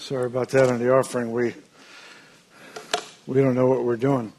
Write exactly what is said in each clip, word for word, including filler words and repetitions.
Sorry about that on the offering. We we don't know what we're doing.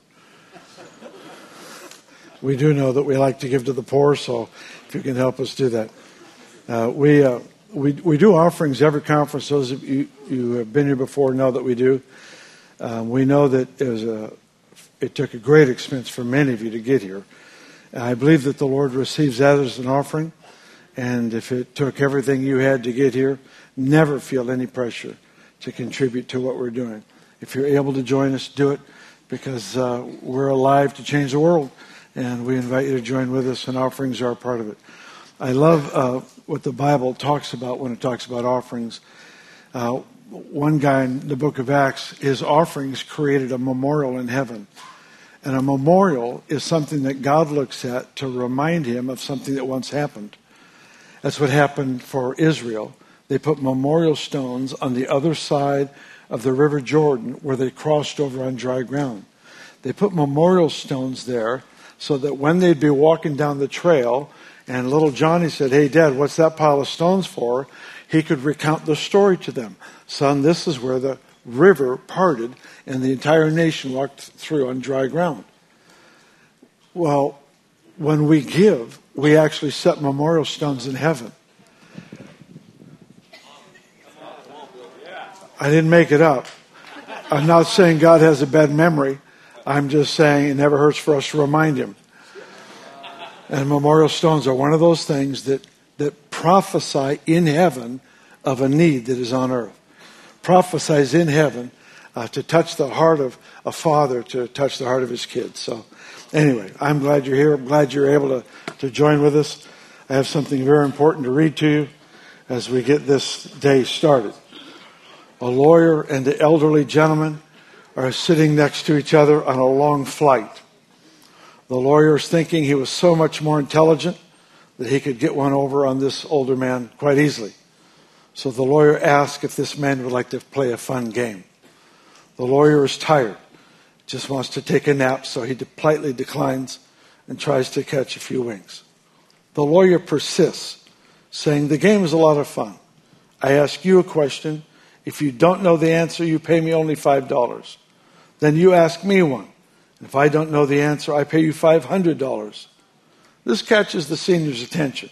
We do know that we like to give to the poor, so if you can help us do that. Uh, we, uh, we we do offerings every conference. Those of you who have been here before know that we do. Um, we know that it was a it took a great expense for many of you to get here. And I believe that the Lord receives that as an offering. And if it took everything you had to get here, never feel any pressure to contribute to what we're doing. If you're able to join us, do it, because uh, we're alive to change the world, and we invite you to join with us, and offerings are a part of it. I love uh, what the Bible talks about when it talks about offerings. Uh, one guy in the book of Acts, his offerings created a memorial in heaven. And a memorial is something that God looks at to remind him of something that once happened. That's what happened for Israel. They put memorial stones on the other side of the River Jordan where they crossed over on dry ground. They put memorial stones there so that when they'd be walking down the trail and little Johnny said, "Hey, Dad, what's that pile of stones for?" he could recount the story to them. "Son, this is where the river parted and the entire nation walked through on dry ground." Well, when we give, we actually set memorial stones in heaven. I didn't make it up. I'm not saying God has a bad memory. I'm just saying it never hurts for us to remind him. And memorial stones are one of those things that, that prophesy in heaven of a need that is on earth. Prophesies in heaven uh, to touch the heart of a father, to touch the heart of his kids. So anyway, I'm glad you're here. I'm glad you're able to, to join with us. I have something very important to read to you as we get this day started. A lawyer and an elderly gentleman are sitting next to each other on a long flight. The lawyer is thinking he was so much more intelligent that he could get one over on this older man quite easily. So the lawyer asks if this man would like to play a fun game. The lawyer is tired, just wants to take a nap, so he politely declines and tries to catch a few winks. The lawyer persists, saying, "The game is a lot of fun. I ask you a question. If you don't know the answer, you pay me only five dollars. Then you ask me one. And if I don't know the answer, I pay you five hundred dollars. This catches the senior's attention.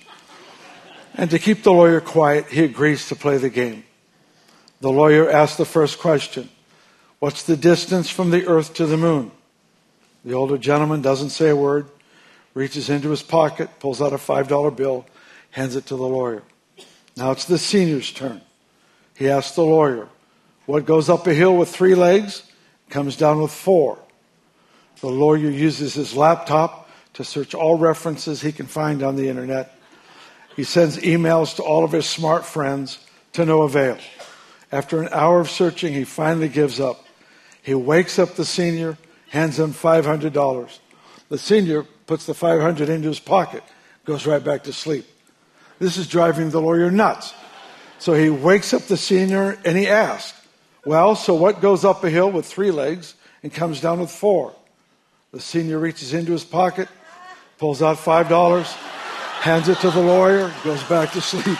And to keep the lawyer quiet, he agrees to play the game. The lawyer asks the first question. What's the distance from the earth to the moon? The older gentleman doesn't say a word, reaches into his pocket, pulls out a five dollar bill, hands it to the lawyer. Now it's the senior's turn. He asks the lawyer, what goes up a hill with three legs, comes down with four? The lawyer uses his laptop to search all references he can find on the internet. He sends emails to all of his smart friends to no avail. After an hour of searching, he finally gives up. He wakes up the senior, hands him five hundred dollars. The senior puts the five hundred dollars into his pocket, goes right back to sleep. This is driving the lawyer nuts. So he wakes up the senior and he asks, well, so what goes up a hill with three legs and comes down with four? The senior reaches into his pocket, pulls out five dollars, hands it to the lawyer, goes back to sleep.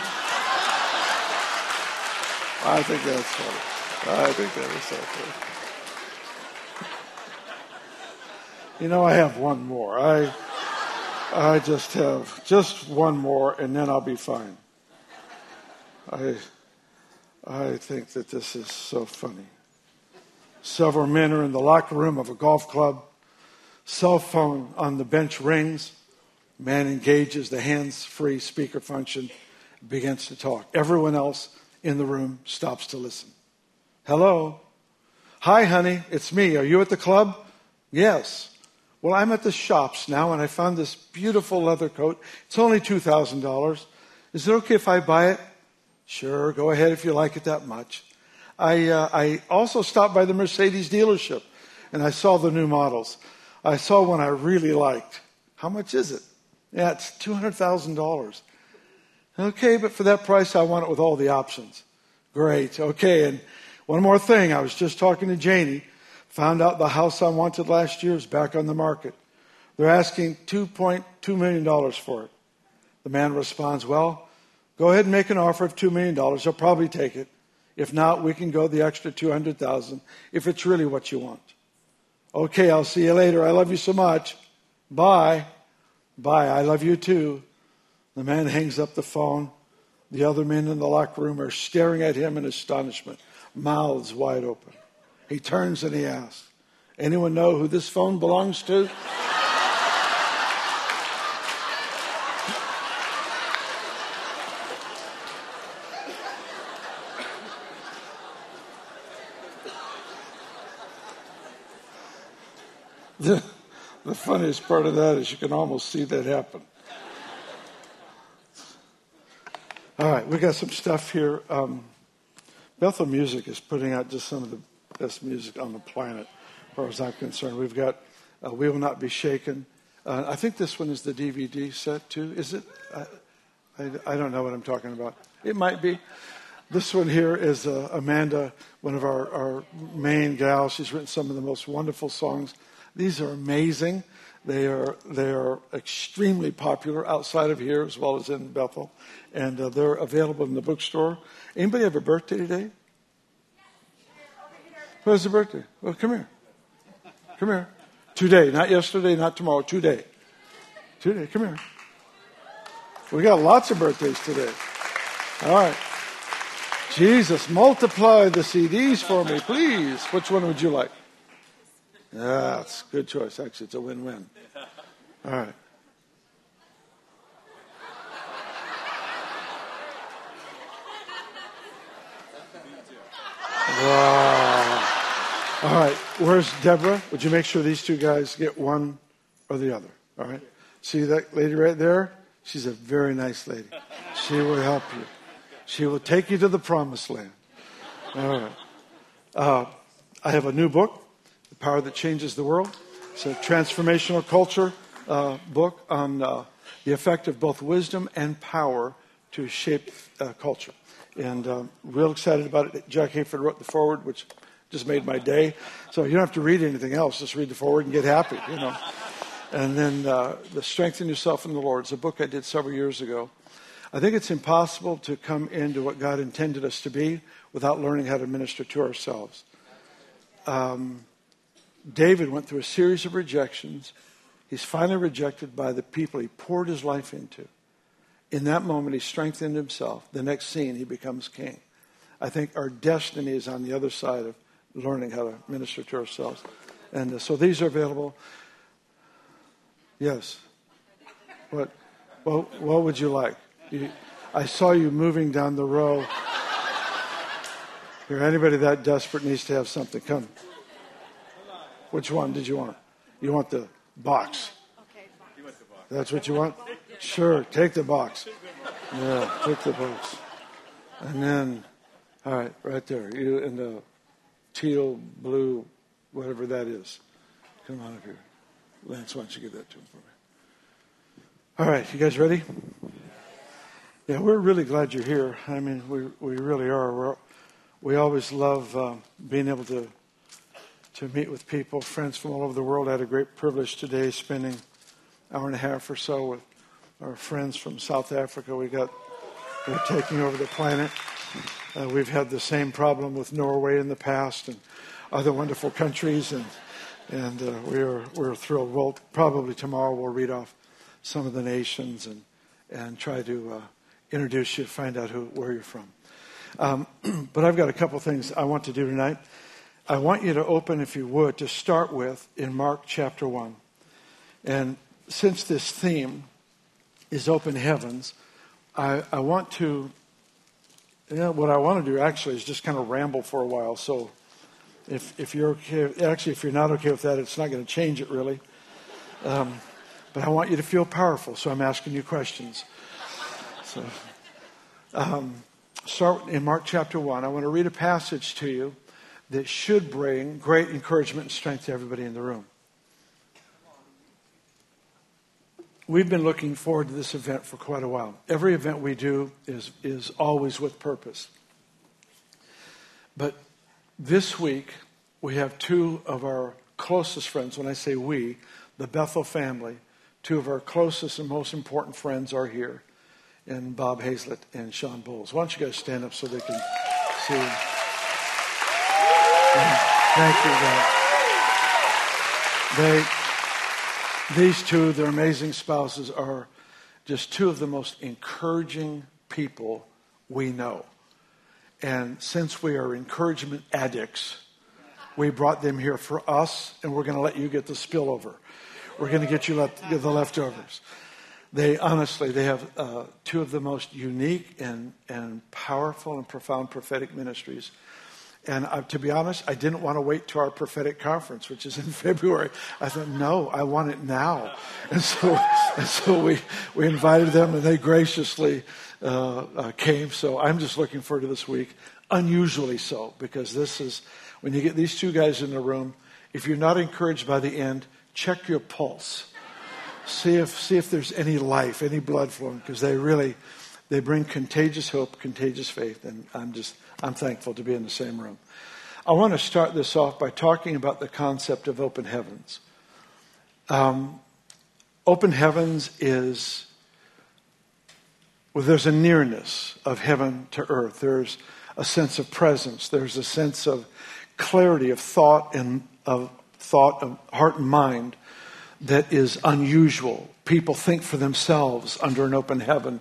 I think that's funny. I think that is so funny. You know, I have one more. I, I just have just one more, and then I'll be fine. I, I think that this is so funny. Several men are in the locker room of a golf club. Cell phone on the bench rings. Man engages the hands-free speaker function, begins to talk. Everyone else in the room stops to listen. Hello? Hi, honey, it's me. Are you at the club? Yes. Well, I'm at the shops now, and I found this beautiful leather coat. It's only two thousand dollars. Is it okay if I buy it? Sure, go ahead if you like it that much. I uh, I also stopped by the Mercedes dealership, and I saw the new models. I saw one I really liked. How much is it? Yeah, it's two hundred thousand dollars. Okay, but for that price, I want it with all the options. Great, okay, and one more thing. I was just talking to Janie. Found out the house I wanted last year is back on the market. They're asking two point two million dollars for it. The man responds, well, go ahead and make an offer of two million dollars. I'll probably take it. If not, we can go the extra two hundred thousand if it's really what you want. Okay, I'll see you later. I love you so much. Bye. Bye. I love you too. The man hangs up the phone. The other men in the locker room are staring at him in astonishment, mouths wide open. He turns and he asks, anyone know who this phone belongs to? The, the funniest part of that is you can almost see that happen. All right, we got some stuff here. Um, Bethel Music is putting out just some of the best music on the planet, as far as I'm concerned. We've got uh, We Will Not Be Shaken. Uh, I think this one is the D V D set, too. Is it? I, I, I don't know what I'm talking about. It might be. This one here is uh, Amanda, one of our, our main gals. She's written some of the most wonderful songs. These are amazing. They are they are extremely popular outside of here as well as in Bethel. And uh, they're available in the bookstore. Anybody have a birthday today? Who has a birthday? Well, come here. Come here. Today, not yesterday, not tomorrow, today. Today, come here. We got lots of birthdays today. All right. Jesus, multiply the C Ds for me, please. Which one would you like? Yeah, that's a good choice. Actually, it's a win-win. All right. Wow. All right. Where's Deborah? Would you make sure these two guys get one or the other? All right. See that lady right there? She's a very nice lady. She will help you. She will take you to the promised land. All right. Uh, I have a new book, The Power That Changes the World. It's a transformational culture uh, book on uh, the effect of both wisdom and power to shape uh, culture. And uh, real excited about it. Jack Hayford wrote the foreword, which just made my day. So you don't have to read anything else. Just read the foreword and get happy, you know. And then uh, the Strengthen Yourself in the Lord. It's a book I did several years ago. I think it's impossible to come into what God intended us to be without learning how to minister to ourselves. Um, David went through a series of rejections. He's finally rejected by the people he poured his life into. In that moment, he strengthened himself. The next scene, he becomes king. I think our destiny is on the other side of learning how to minister to ourselves. And uh, so these are available. Yes. What, what, what would you like? You, I saw you moving down the row. Here, anybody that desperate needs to have something. Come. Which one did you want? You want the box? That's what you want? Sure, take the box. Yeah, take the box. And then, all right, right there. You in the teal, blue, whatever that is. Come on up here. Lance, why don't you give that to him for me? All right, you guys ready? Yeah, we're really glad you're here. I mean, we we really are. We're, we always love uh, being able to to meet with people, friends from all over the world. I had a great privilege today spending an hour and a half or so with our friends from South Africa. We got we're taking over the planet. Uh, we've had the same problem with Norway in the past and other wonderful countries, and and uh, we're we're thrilled. Well, probably tomorrow we'll read off some of the nations and and try to uh, introduce you, find out who where you're from. Um, but I've got a couple things I want to do tonight. I want you to open, if you would, to start with in Mark chapter one. And since this theme is open heavens, I, I want to, you know, what I want to do actually is just kind of ramble for a while. So if if you're okay, actually if you're not okay with that, it's not going to change it really. Um, but I want you to feel powerful, so I'm asking you questions. So um, start in Mark chapter one. I want to read a passage to you that should bring great encouragement and strength to everybody in the room. We've been looking forward to this event for quite a while. Every event we do is, is always with purpose. But this week, we have two of our closest friends. When I say we, the Bethel family, two of our closest and most important friends are here, and Bob Hazlett and Sean Bowles. Why don't you guys stand up so they can see you. Thank you, God. They, these two, their amazing spouses, are just two of the most encouraging people we know. And since we are encouragement addicts, we brought them here for us, and we're going to let you get the spillover. We're going to get you left, the leftovers. They honestly, they have uh, two of the most unique and, and powerful and profound prophetic ministries. And uh, to be honest, I didn't want to wait to our prophetic conference, which is in February. I thought, no, I want it now. And so, and so we we invited them, and they graciously uh, uh, came. So I'm just looking forward to this week, unusually so, because this is, when you get these two guys in the room, if you're not encouraged by the end, check your pulse. See if see if there's any life, any blood flowing, because they really, they bring contagious hope, contagious faith, and I'm just, I'm thankful to be in the same room. I want to start this off by talking about the concept of open heavens. Um, open heavens is, well, there's a nearness of heaven to earth. There's a sense of presence. There's a sense of clarity of thought and of thought of heart and mind that is unusual. People think for themselves under an open heaven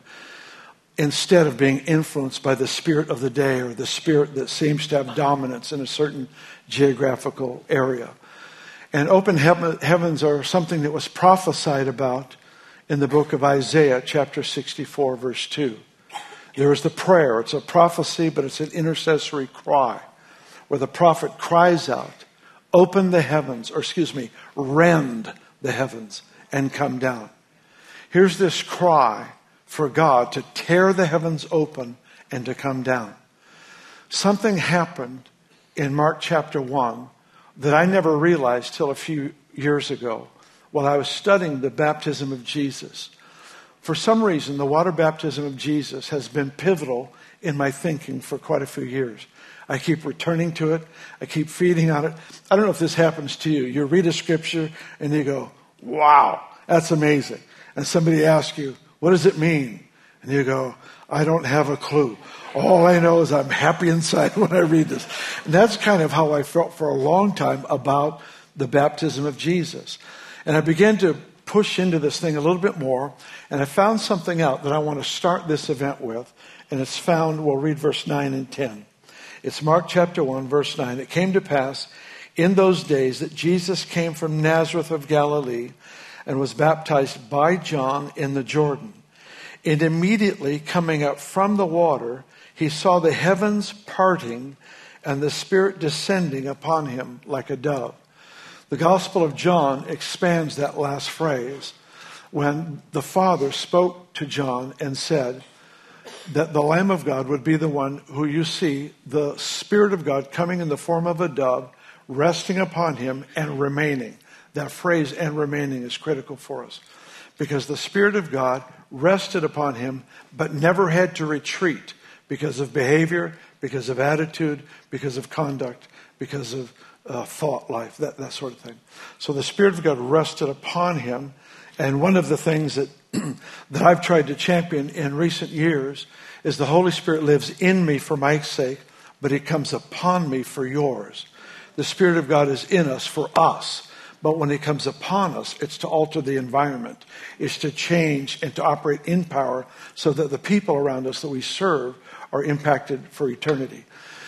instead of being influenced by the spirit of the day or the spirit that seems to have dominance in a certain geographical area. And open heaven, heavens are something that was prophesied about in the book of Isaiah, chapter sixty-four, verse two. There is the prayer. It's a prophecy, but it's an intercessory cry where the prophet cries out, open the heavens, or excuse me, rend the heavens and come down. Here's this cry for God to tear the heavens open and to come down. Something happened in Mark chapter one that I never realized till a few years ago while I was studying the baptism of Jesus. For some reason, the water baptism of Jesus has been pivotal in my thinking for quite a few years. I keep returning to it. I keep feeding on it. I don't know if this happens to you. You read a scripture and you go, wow, that's amazing. And somebody asks you, what does it mean? And you go, I don't have a clue. All I know is I'm happy inside when I read this. And that's kind of how I felt for a long time about the baptism of Jesus. And I began to push into this thing a little bit more. And I found something out that I want to start this event with. And it's found, we'll read verse nine and ten. It's Mark chapter one, verse nine. It came to pass in those days that Jesus came from Nazareth of Galilee and was baptized by John in the Jordan. And immediately coming up from the water, he saw the heavens parting and the Spirit descending upon him like a dove. The Gospel of John expands that last phrase when the Father spoke to John and said that the Lamb of God would be the one who you see, the Spirit of God coming in the form of a dove, resting upon him and remaining. That phrase, and remaining, is critical for us because the Spirit of God rested upon him but never had to retreat because of behavior, because of attitude, because of conduct, because of uh, thought life, that, that sort of thing. So the Spirit of God rested upon him. And one of the things that that I've tried to champion in recent years is the Holy Spirit lives in me for my sake, but he comes upon me for yours. The Spirit of God is in us for us, but when he comes upon us, it's to alter the environment. It's to change and to operate in power so that the people around us that we serve are impacted for eternity.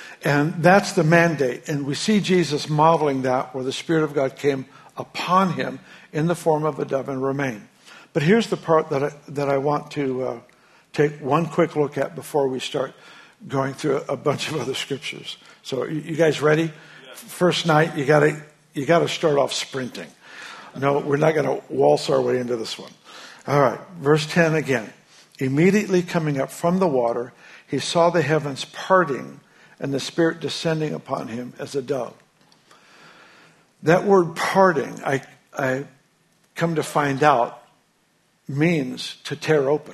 And that's the mandate. And we see Jesus modeling that where the Spirit of God came upon him in the form of a dove and remained. But here's the part that I, that I want to uh, take one quick look at before we start going through a, a bunch of other scriptures. So you, you guys ready? Yeah. First night, you got to you got to start off sprinting. No, we're not going to waltz our way into this one. All right, verse ten again. Immediately coming up from the water, he saw the heavens parting and the Spirit descending upon him as a dove. That word parting, I, I come to find out, means to tear open.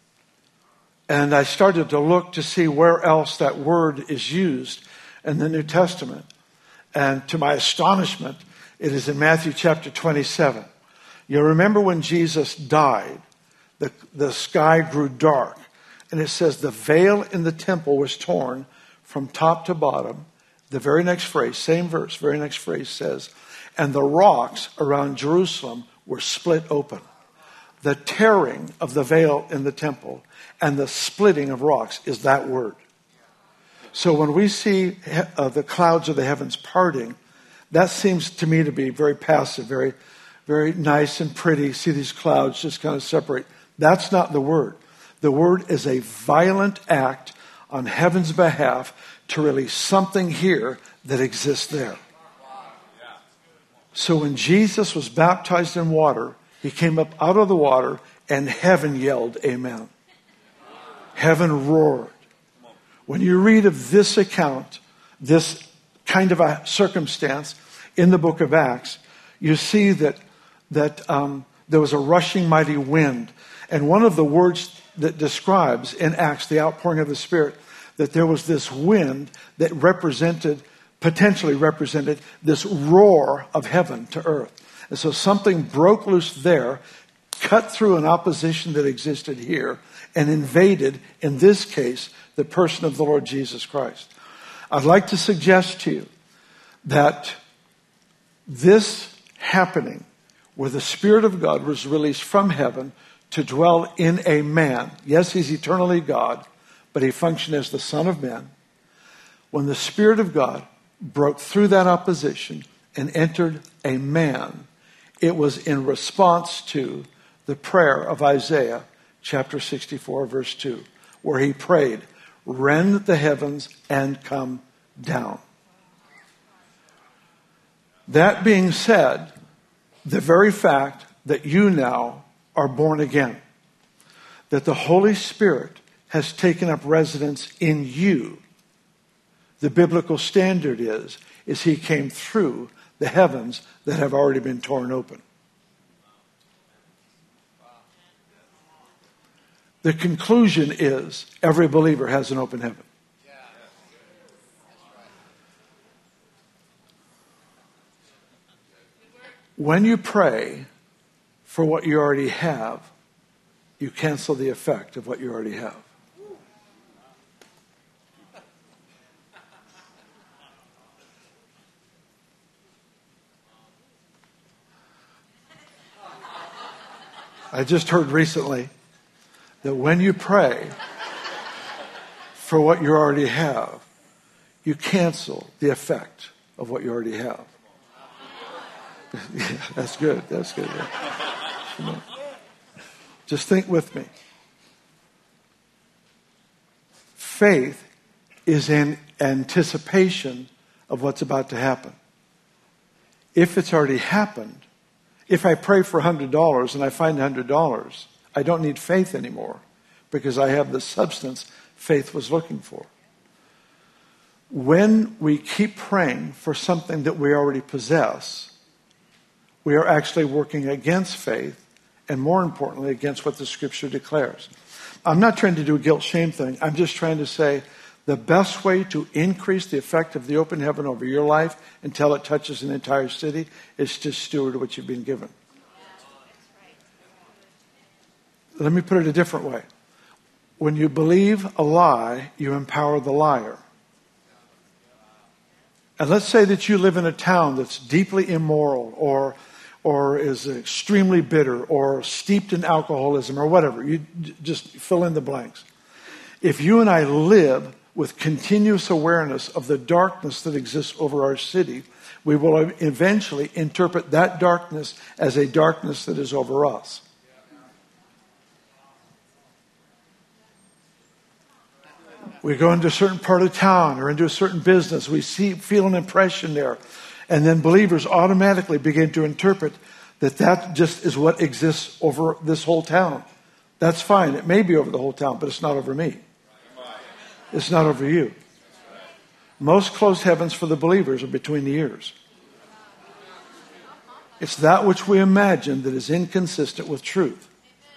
And I started to look to see where else that word is used in the New Testament. And to my astonishment, it is in Matthew chapter twenty-seven. You remember when Jesus died, the, the sky grew dark. And it says the veil in the temple was torn from top to bottom. The very next phrase, same verse, very next phrase says, and the rocks around Jerusalem were split open. The tearing of the veil in the temple and the splitting of rocks is that word. So when we see uh, the clouds of the heavens parting, that seems to me to be very passive, very, very nice and pretty. See these clouds just kind of separate. That's not the word. The word is a violent act on heaven's behalf to release something here that exists there. So when Jesus was baptized in water, he came up out of the water and heaven yelled, amen. Heaven roared. When you read of this account, this kind of a circumstance in the book of Acts, you see that, that um, there was a rushing mighty wind. And one of the words that describes in Acts the outpouring of the Spirit, that there was this wind that represented, potentially represented, this roar of heaven to earth. And so something broke loose there, cut through an opposition that existed here, and invaded, in this case, the person of the Lord Jesus Christ. I'd like to suggest to you that this happening, where the Spirit of God was released from heaven to dwell in a man. Yes, he's eternally God, but he functioned as the Son of Man. When the Spirit of God broke through that opposition and entered a man, it was in response to the prayer of Isaiah chapter sixty-four, verse two, where he prayed, rend the heavens and come down. That being said, the very fact that you now are born again, that the Holy Spirit has taken up residence in you, the biblical standard is, is he came through the heavens that have already been torn open. The conclusion is every believer has an open heaven. When you pray for what you already have, you cancel the effect of what you already have. I just heard recently that when you pray for what you already have, you cancel the effect of what you already have. Yeah, that's good. That's good. Yeah. Just think with me. Faith is in anticipation of what's about to happen. If it's already happened, if I pray for one hundred dollars and I find one hundred dollars, I don't need faith anymore because I have the substance faith was looking for. When we keep praying for something that we already possess, we are actually working against faith and, more importantly, against what the Scripture declares. I'm not trying to do a guilt-shame thing. I'm just trying to say the best way to increase the effect of the open heaven over your life until it touches an entire city is to steward what you've been given. Let me put it a different way. When you believe a lie, you empower the liar. And let's say that you live in a town that's deeply immoral or or is extremely bitter or steeped in alcoholism or whatever. You just fill in the blanks. If you and I live with continuous awareness of the darkness that exists over our city, we will eventually interpret that darkness as a darkness that is over us. We go into a certain part of town or into a certain business. We see, feel an impression there. And then believers automatically begin to interpret that that just is what exists over this whole town. That's fine. It may be over the whole town, but it's not over me. It's not over you. Most closed heavens for the believers are between the ears. It's that which we imagine that is inconsistent with truth.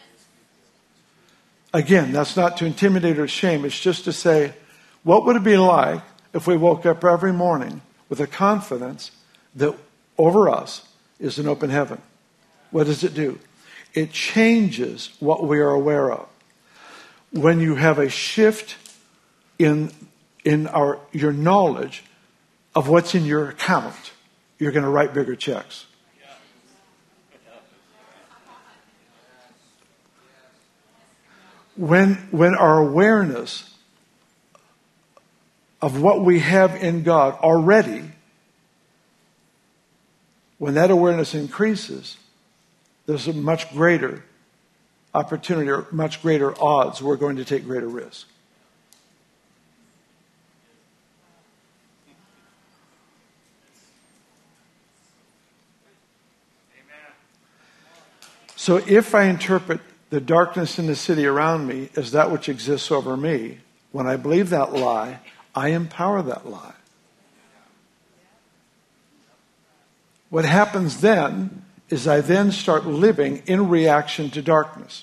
Again, that's not to intimidate or shame. It's just to say, what would it be like if we woke up every morning with a confidence that over us is an open heaven? What does it do? It changes what we are aware of. When you have a shift in in our your knowledge of what's in your account, you're going to write bigger checks. When, when our awareness of what we have in God already, when that awareness increases, there's a much greater opportunity or much greater odds we're going to take greater risk. So if I interpret the darkness in the city around me as that which exists over me, when I believe that lie, I empower that lie. What happens then is I then start living in reaction to darkness.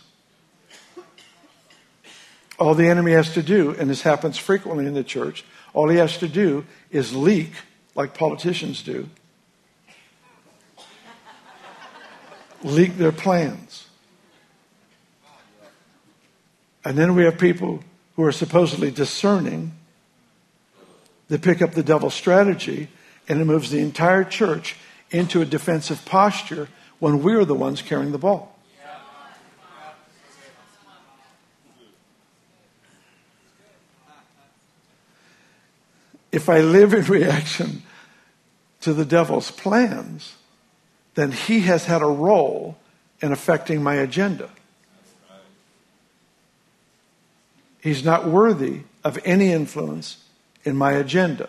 All the enemy has to do, and this happens frequently in the church, all he has to do is leak, like politicians do, leak their plans. And then we have people who are supposedly discerning that pick up the devil's strategy, and it moves the entire church into a defensive posture when we're the ones carrying the ball. If I live in reaction to the devil's plans, then he has had a role in affecting my agenda. He's not worthy of any influence in my agenda.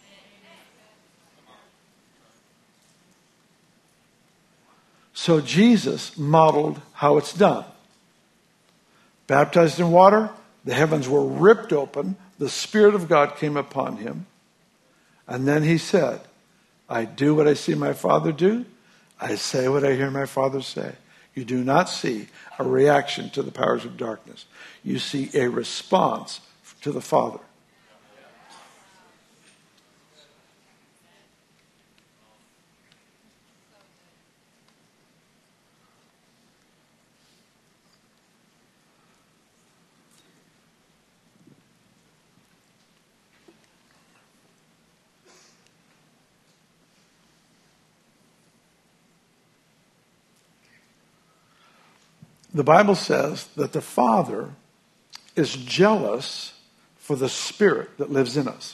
So Jesus modeled how it's done. Baptized in water, the heavens were ripped open, the Spirit of God came upon him, and then he said, I do what I see my Father do, I say what I hear my Father say. You do not see a reaction to the powers of darkness. You see a response to the Father. The Bible says that the Father is jealous for the Spirit that lives in us.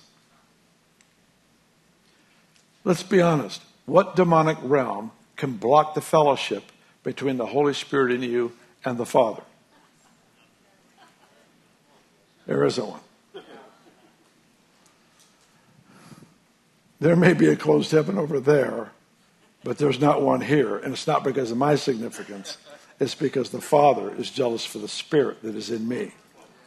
Let's be honest. What demonic realm can block the fellowship between the Holy Spirit in you and the Father? There isn't one. There may be a closed heaven over there, but there's not one here. And it's not because of my significance. It's because the Father is jealous for the Spirit that is in me.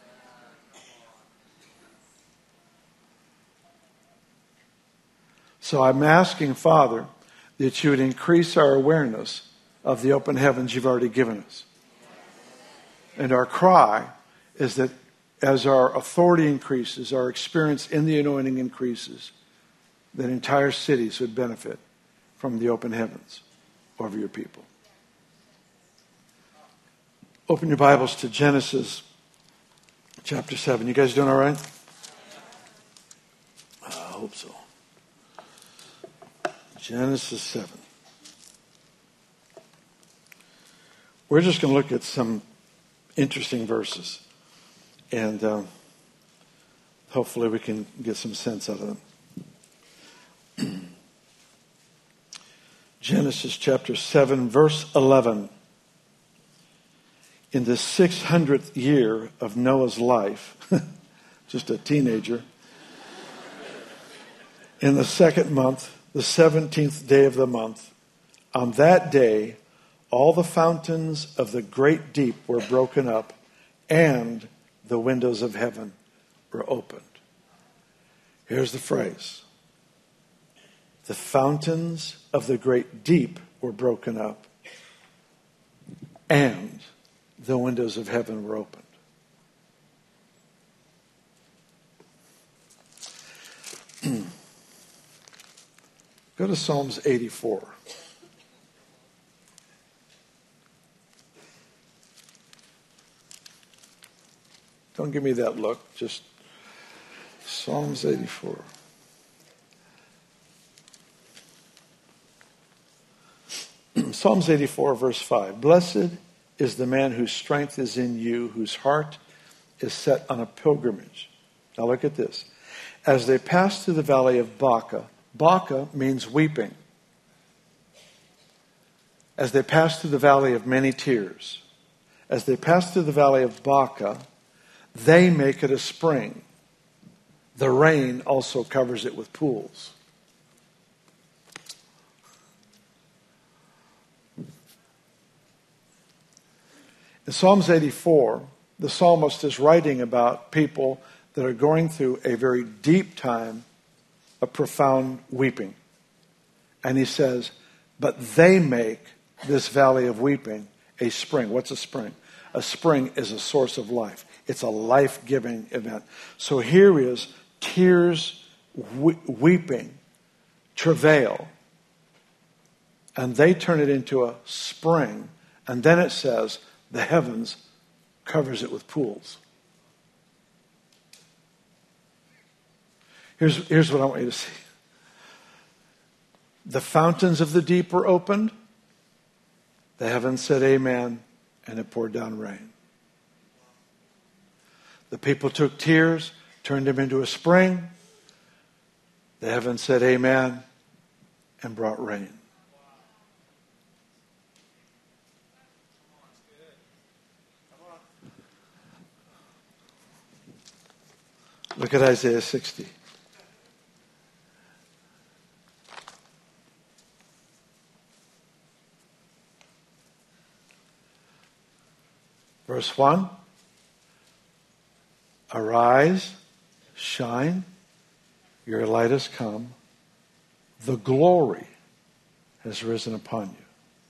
So I'm asking, Father, that you would increase our awareness of the open heavens you've already given us. And our cry is that as our authority increases, our experience in the anointing increases, that entire cities would benefit from the open heavens over your people. Open your Bibles to Genesis chapter seven. You guys doing all right? I hope so. Genesis seven. We're just going to look at some interesting verses. And um, hopefully we can get some sense out of them. Genesis chapter seven, verse eleven. In the six hundredth year of Noah's life, just a teenager, in the second month, the seventeenth day of the month, on that day, all the fountains of the great deep were broken up, and the windows of heaven were opened. Here's the phrase. The fountains of the great deep were broken up, and the windows of heaven were opened. Go to Psalms eighty-four. Don't give me that look. Just Psalms eighty-four. Psalms eighty-four, verse five. Blessed is the man whose strength is in you, whose heart is set on a pilgrimage. Now look at this. As they pass through the valley of Baca, Baca means weeping. As they pass through the valley of many tears, as they pass through the valley of Baca, they make it a spring. The rain also covers it with pools. In Psalms eighty-four, the psalmist is writing about people that are going through a very deep time of profound weeping. And he says, but they make this valley of weeping a spring. What's a spring? A spring is a source of life. It's a life-giving event. So here is tears, we- weeping, travail, and they turn it into a spring. And then it says, the heavens covers it with pools. Here's, here's what I want you to see. The fountains of the deep were opened. The heavens said amen, and it poured down rain. The people took tears, turned them into a spring. The heavens said amen, and brought rain. Look at Isaiah sixty. Verse one. Arise, shine, your light has come, the glory has risen upon you.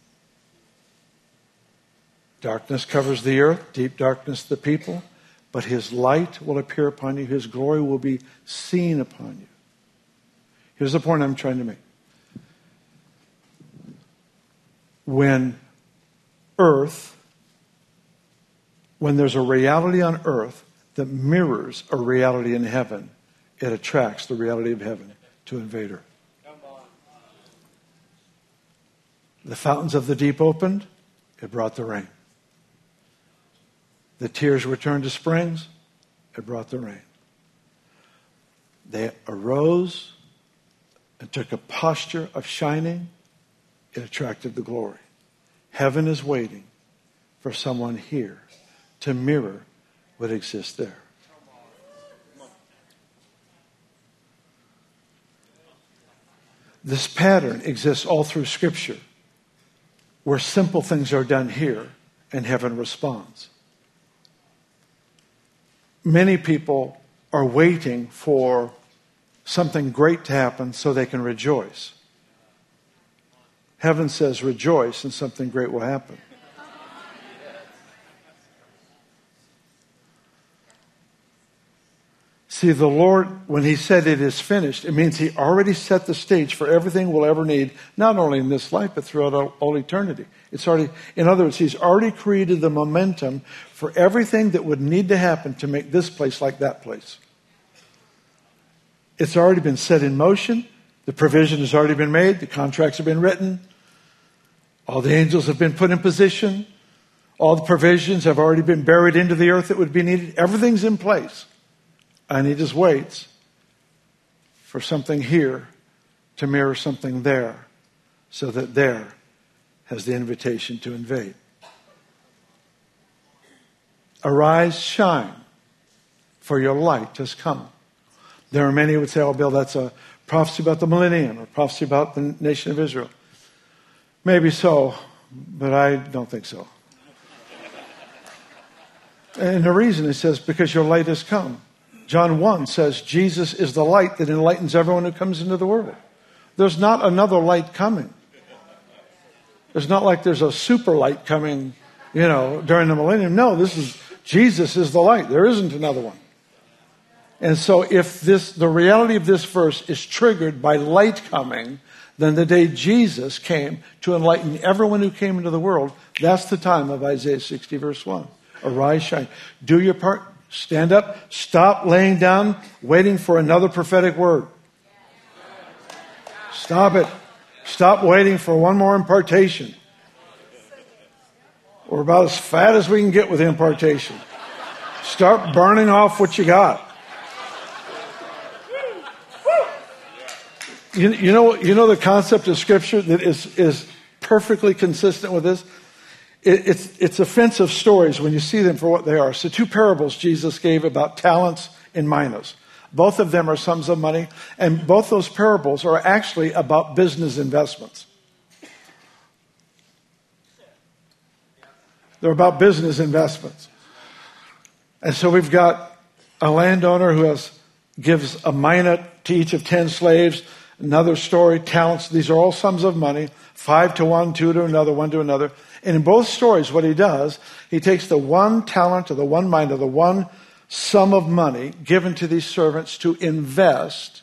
Darkness covers the earth, deep darkness the people, but his light will appear upon you, his glory will be seen upon you. Here's the point I'm trying to make. When earth, when there's a reality on earth that mirrors a reality in heaven, it attracts the reality of heaven to invade earth. The fountains of the deep opened, it brought the rain. The tears were turned to springs, it brought the rain. They arose and took a posture of shining, it attracted the glory. Heaven is waiting for someone here to mirror what exists there. This pattern exists all through Scripture, where simple things are done here and heaven responds. Many people are waiting for something great to happen so they can rejoice. Heaven says rejoice and something great will happen. See, the Lord, when he said it is finished, it means he already set the stage for everything we'll ever need, not only in this life, but throughout all, all eternity. It's already, in other words, he's already created the momentum for everything that would need to happen to make this place like that place. It's already been set in motion. The provision has already been made. The contracts have been written. All the angels have been put in position. All the provisions have already been buried into the earth that would be needed. Everything's in place. And he just waits for something here to mirror something there, so that there has the invitation to invade. Arise, shine, for your light has come. There are many who would say, oh, Bill, that's a prophecy about the millennium or prophecy about the nation of Israel. Maybe so, but I don't think so. And the reason, it says, because your light has come. John one says Jesus is the light that enlightens everyone who comes into the world. There's not another light coming. It's not like there's a super light coming, you know, during the millennium. No, this is, Jesus is the light. There isn't another one. And so if this, the reality of this verse is triggered by light coming, then the day Jesus came to enlighten everyone who came into the world, that's the time of Isaiah sixty verse one. Arise, shine. Do your part. Stand up. Stop laying down, waiting for another prophetic word. Stop it. Stop waiting for one more impartation. We're about as fat as we can get with impartation. Start burning off what you got. You, you know, you know the concept of Scripture that is, is perfectly consistent with this? It, it's, it's offensive stories when you see them for what they are. So two parables Jesus gave about talents and minas. Both of them are sums of money, and both those parables are actually about business investments. They're about business investments. And so we've got a landowner who has gives a mina to each of ten slaves. Another story, talents. These are all sums of money. Five to one, two to another, one to another. And in both stories, what he does, he takes the one talent or the one mina, the one sum of money given to these servants to invest.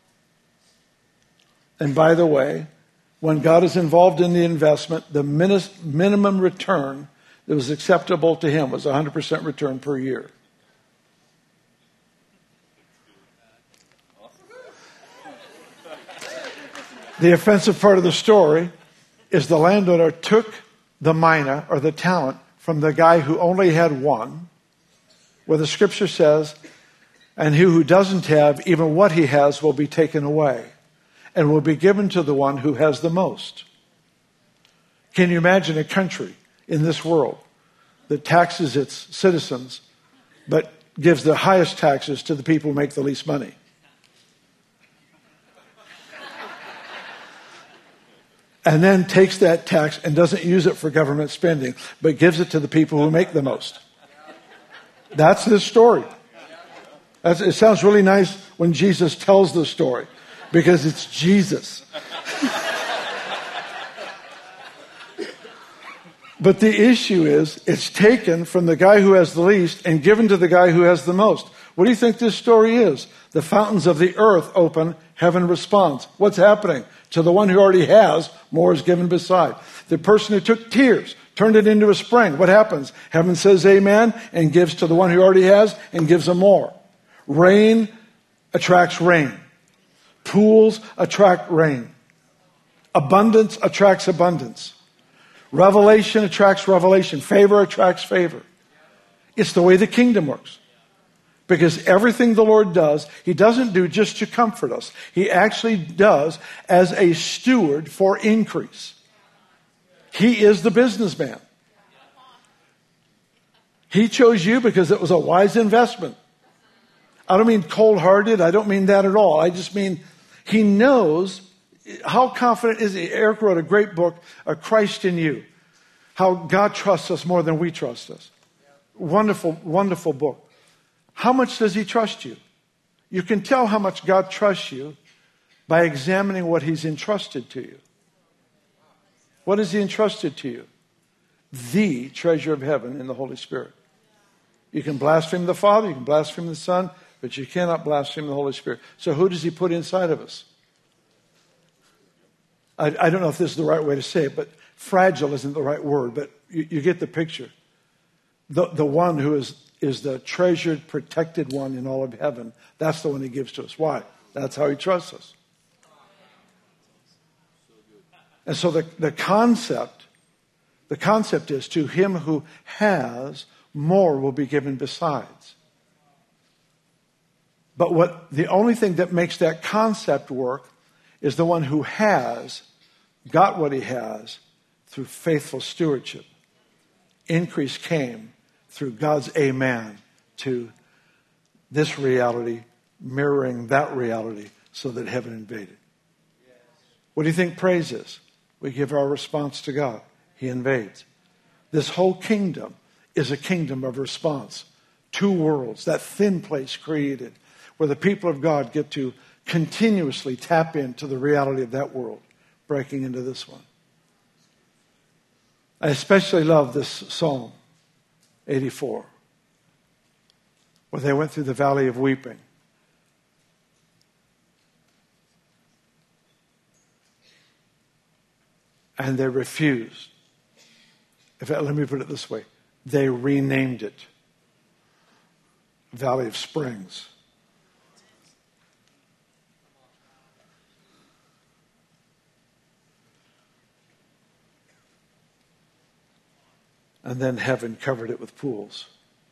And by the way, when God is involved in the investment, the minimum return that was acceptable to him was one hundred percent return per year. The offensive part of the story is the landowner took the mina or the talent from the guy who only had one, where the Scripture says, and he who doesn't have, even what he has will be taken away and will be given to the one who has the most. Can you imagine a country in this world that taxes its citizens but gives the highest taxes to the people who make the least money? And then takes that tax and doesn't use it for government spending, but gives it to the people who make the most. That's this story. That's, it sounds really nice when Jesus tells the story, because it's Jesus. But the issue is, it's taken from the guy who has the least and given to the guy who has the most. What do you think this story is? The fountains of the earth open, heaven responds. What's happening? To the one who already has, more is given beside. The person who took tears, turned it into a spring. What happens? Heaven says amen and gives to the one who already has and gives them more. Rain attracts rain. Pools attract rain. Abundance attracts abundance. Revelation attracts revelation. Favor attracts favor. It's the way the kingdom works. Because everything the Lord does, He doesn't do just to comfort us. He actually does as a steward for increase. He is the businessman. He chose you because it was a wise investment. I don't mean cold-hearted. I don't mean that at all. I just mean He knows. How confident is He? Eric wrote a great book, A Christ in You. How God trusts us more than we trust us. Wonderful, wonderful book. How much does He trust you? You can tell how much God trusts you by examining what He's entrusted to you. What has He entrusted to you? The treasure of heaven in the Holy Spirit. You can blaspheme the Father, you can blaspheme the Son, but you cannot blaspheme the Holy Spirit. So who does He put inside of us? I, I don't know if this is the right way to say it, but fragile isn't the right word, but you, you get the picture. The, the one who is is the treasured, protected one in all of heaven. That's the one He gives to us. Why? That's how He trusts us. And so the, the concept, the concept is, to him who has, more will be given besides. But what the only thing that makes that concept work is the one who has got what he has through faithful stewardship. Increase came through God's amen to this reality mirroring that reality so that heaven invaded. What do you think praise is? We give our response to God. He invades. This whole kingdom is a kingdom of response. Two worlds, that thin place created where the people of God get to continuously tap into the reality of that world, breaking into this one. I especially love this Psalm eighty-four, where they went through the valley of weeping. And they refused. In fact, let me put it this way. They renamed it. valley of springs. And then heaven covered it with pools.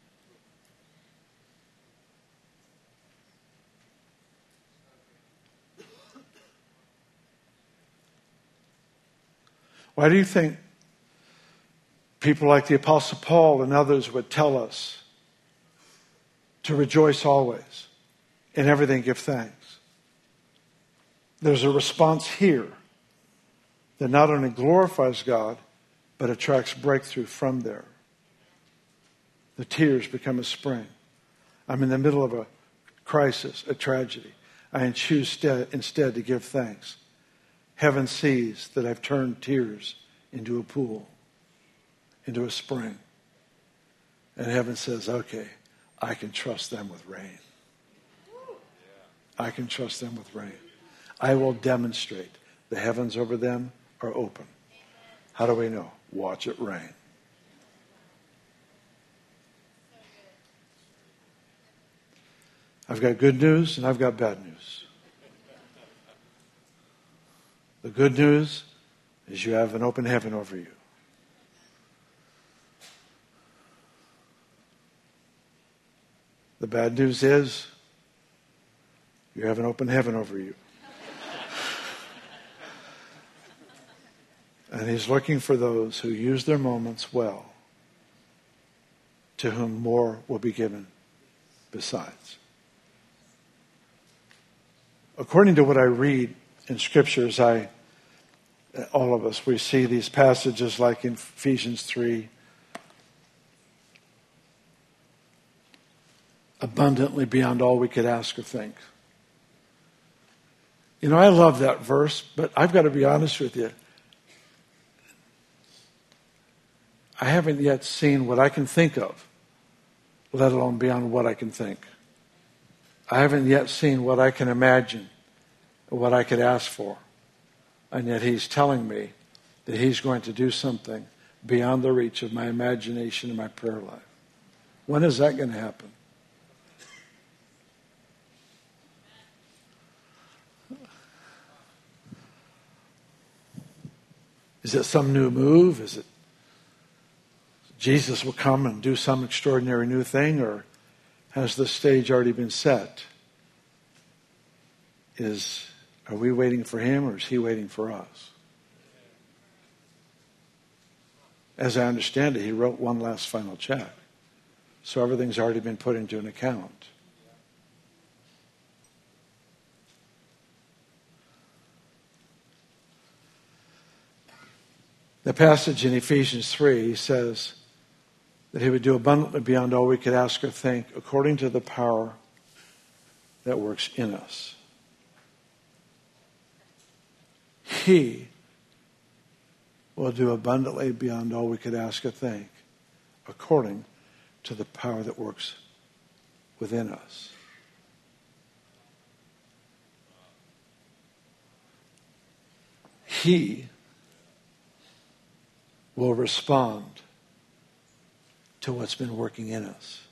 Why do you think people like the Apostle Paul and others would tell us to rejoice always, in everything give thanks? There's a response here that not only glorifies God, but attracts breakthrough from there. The tears become a spring. I'm in the middle of a crisis, a tragedy. I choose instead to give thanks. Heaven sees that I've turned tears into a pool, into a spring. And heaven says, okay, I can trust them with rain. I can trust them with rain. I will demonstrate the heavens over them are open. How do we know? Watch it rain. I've got good news and I've got bad news. The good news is you have an open heaven over you. The bad news is you have an open heaven over you. And he's looking for those who use their moments well, to whom more will be given besides. According to what I read in scriptures, I, all of us, we see these passages like in Ephesians three, abundantly beyond all we could ask or think. You know, I love that verse, but I've got to be honest with you. I haven't yet seen what I can think of, let alone beyond what I can think. I haven't yet seen what I can imagine, what I could ask for. And yet he's telling me that he's going to do something beyond the reach of my imagination and my prayer life. When is that going to happen? Is it some new move? Is it Jesus will come and do some extraordinary new thing? Or has the stage already been set? Is, are we waiting for him or is he waiting for us? As I understand it, he wrote one last final check. So everything's already been put into an account. The passage in Ephesians three says that he would do abundantly beyond all we could ask or think, according to the power that works in us. He will do abundantly beyond all we could ask or think, according to the power that works within us. He will respond to what's been working in us.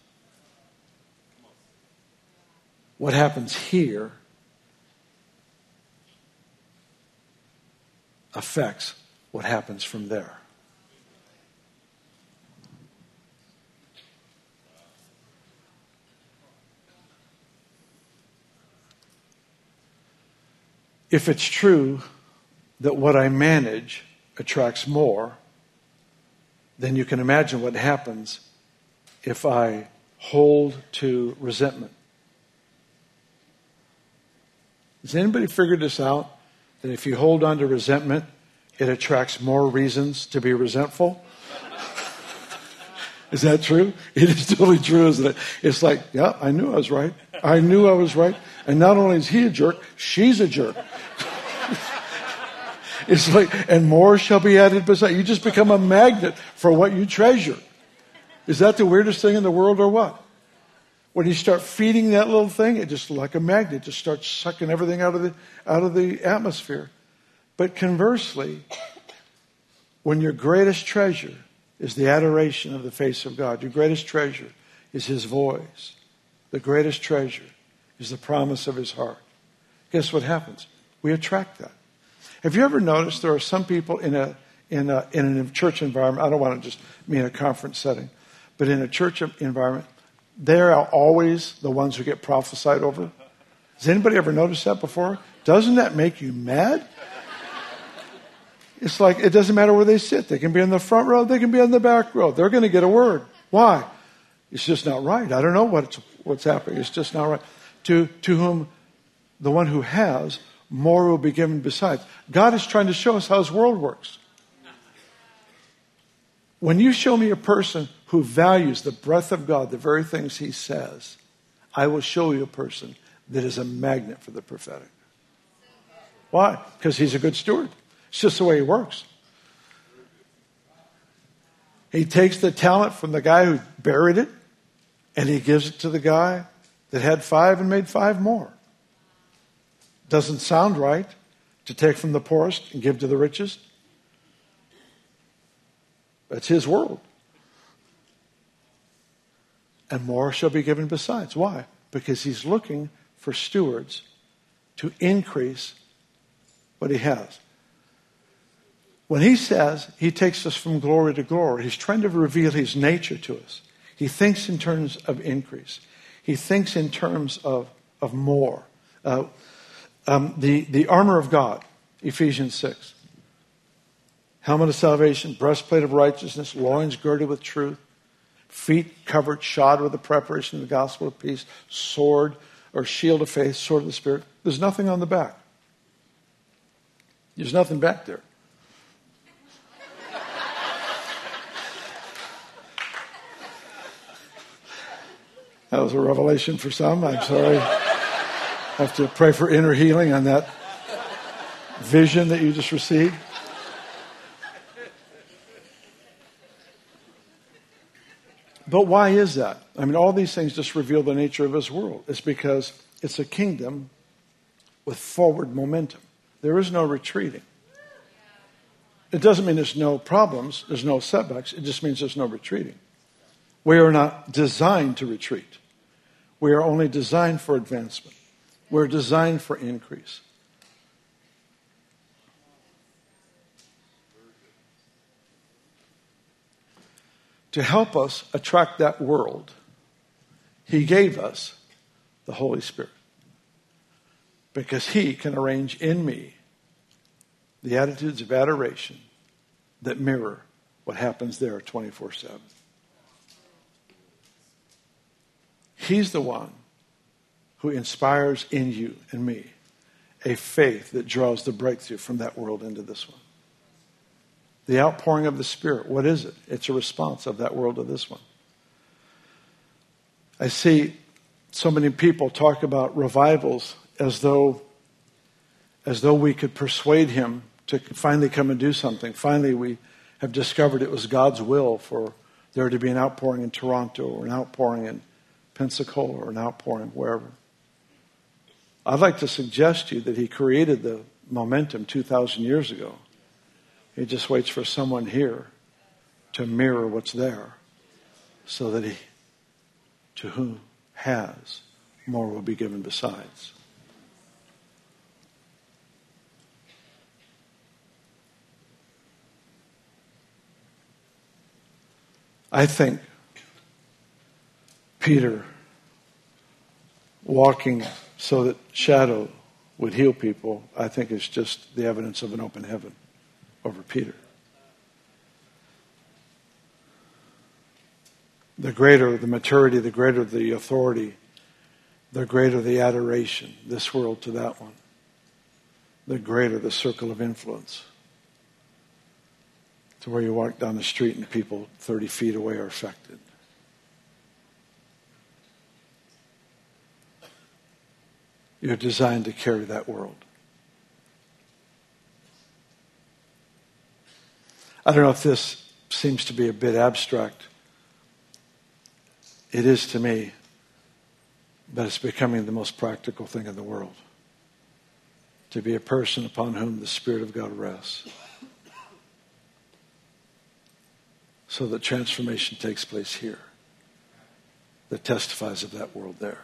What happens here affects what happens from there. If it's true that what I manage attracts more, then you can imagine what happens if I hold to resentment. Has anybody figured this out? That if you hold on to resentment, it attracts more reasons to be resentful? Is that true? It is totally true, isn't it? It's like, yeah, I knew I was right. I knew I was right. And not only is he a jerk, she's a jerk. It's like, and more shall be added beside. You just become a magnet for what you treasure. Is that the weirdest thing in the world or what? When you start feeding that little thing, it just like a magnet just starts sucking everything out of the out of the atmosphere. But conversely, when your greatest treasure is the adoration of the face of God, your greatest treasure is his voice, the greatest treasure is the promise of his heart. Guess what happens? We attract that. Have you ever noticed there are some people in a in a in a church environment? I don't want to just mean a conference setting, but in a church environment, they are always the ones who get prophesied over. Has anybody ever noticed that before? Doesn't that make you mad? It's like it doesn't matter where they sit. They can be in the front row. They can be in the back row. They're going to get a word. Why? It's just not right. I don't know what's what's happening. It's just not right. To to whom the one who has, more will be given besides. God is trying to show us how his world works. When you show me a person who values the breath of God, the very things he says, I will show you a person that is a magnet for the prophetic. Why? Because he's a good steward. It's just the way he works. He takes the talent from the guy who buried it, and he gives it to the guy that had five and made five more. Doesn't sound right to take from the poorest and give to the richest. That's his world. And more shall be given besides. Why? Because he's looking for stewards to increase what he has. When he says he takes us from glory to glory, he's trying to reveal his nature to us. He thinks in terms of increase. He thinks in terms of, of more. Uh, um, the, the armor of God, Ephesians six. Helmet of salvation, breastplate of righteousness, loins girded with truth, feet covered, shod with the preparation of the gospel of peace, sword or shield of faith, sword of the Spirit. There's nothing on the back. There's nothing back there. That was a revelation for some. I'm sorry. I have to pray for inner healing on that vision that you just received. But why is that? I mean, all these things just reveal the nature of his world. It's because it's a kingdom with forward momentum. There is no retreating. It doesn't mean there's no problems, there's no setbacks. It just means there's no retreating. We are not designed to retreat. We are only designed for advancement. We're designed for increase. To help us attract that world, he gave us the Holy Spirit. Because he can arrange in me the attitudes of adoration that mirror what happens there twenty-four seven. He's the one who inspires in you and me a faith that draws the breakthrough from that world into this one. The outpouring of the Spirit, what is it? It's a response of that world to this one. I see so many people talk about revivals as though, as though we could persuade him to finally come and do something. Finally, we have discovered it was God's will for there to be an outpouring in Toronto or an outpouring in Pensacola or an outpouring wherever. I'd like to suggest to you that he created the momentum two thousand years ago. He just waits for someone here to mirror what's there so that he, to whom has, more will be given besides. I think Peter walking so that shadow would heal people, I think is just the evidence of an open heaven over Peter. The greater the maturity, the greater the authority, the greater the adoration, this world to that one, the greater the circle of influence. To where you walk down the street and people thirty feet away are affected. You're designed to carry that world. I don't know if this seems to be a bit abstract. It is to me, but it's becoming the most practical thing in the world. To be a person upon whom the Spirit of God rests. So that transformation takes place here. that testifies of that world there.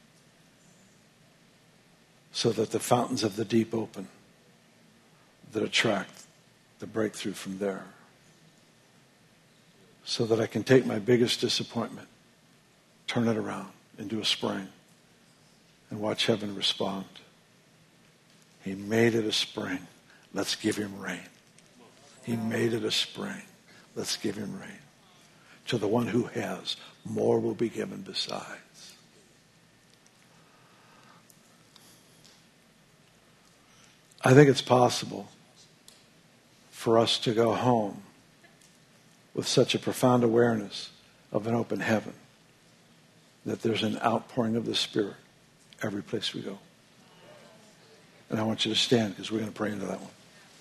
So that the fountains of the deep open that attract the breakthrough from there. So that I can take my biggest disappointment, turn it around into a spring, and watch heaven respond. He made it a spring. Let's give him rain. He made it a spring. Let's give him rain. To the one who has, more will be given besides. I think it's possible for us to go home with such a profound awareness of an open heaven that there's an outpouring of the Spirit every place we go. And I want you to stand because we're going to pray into that one.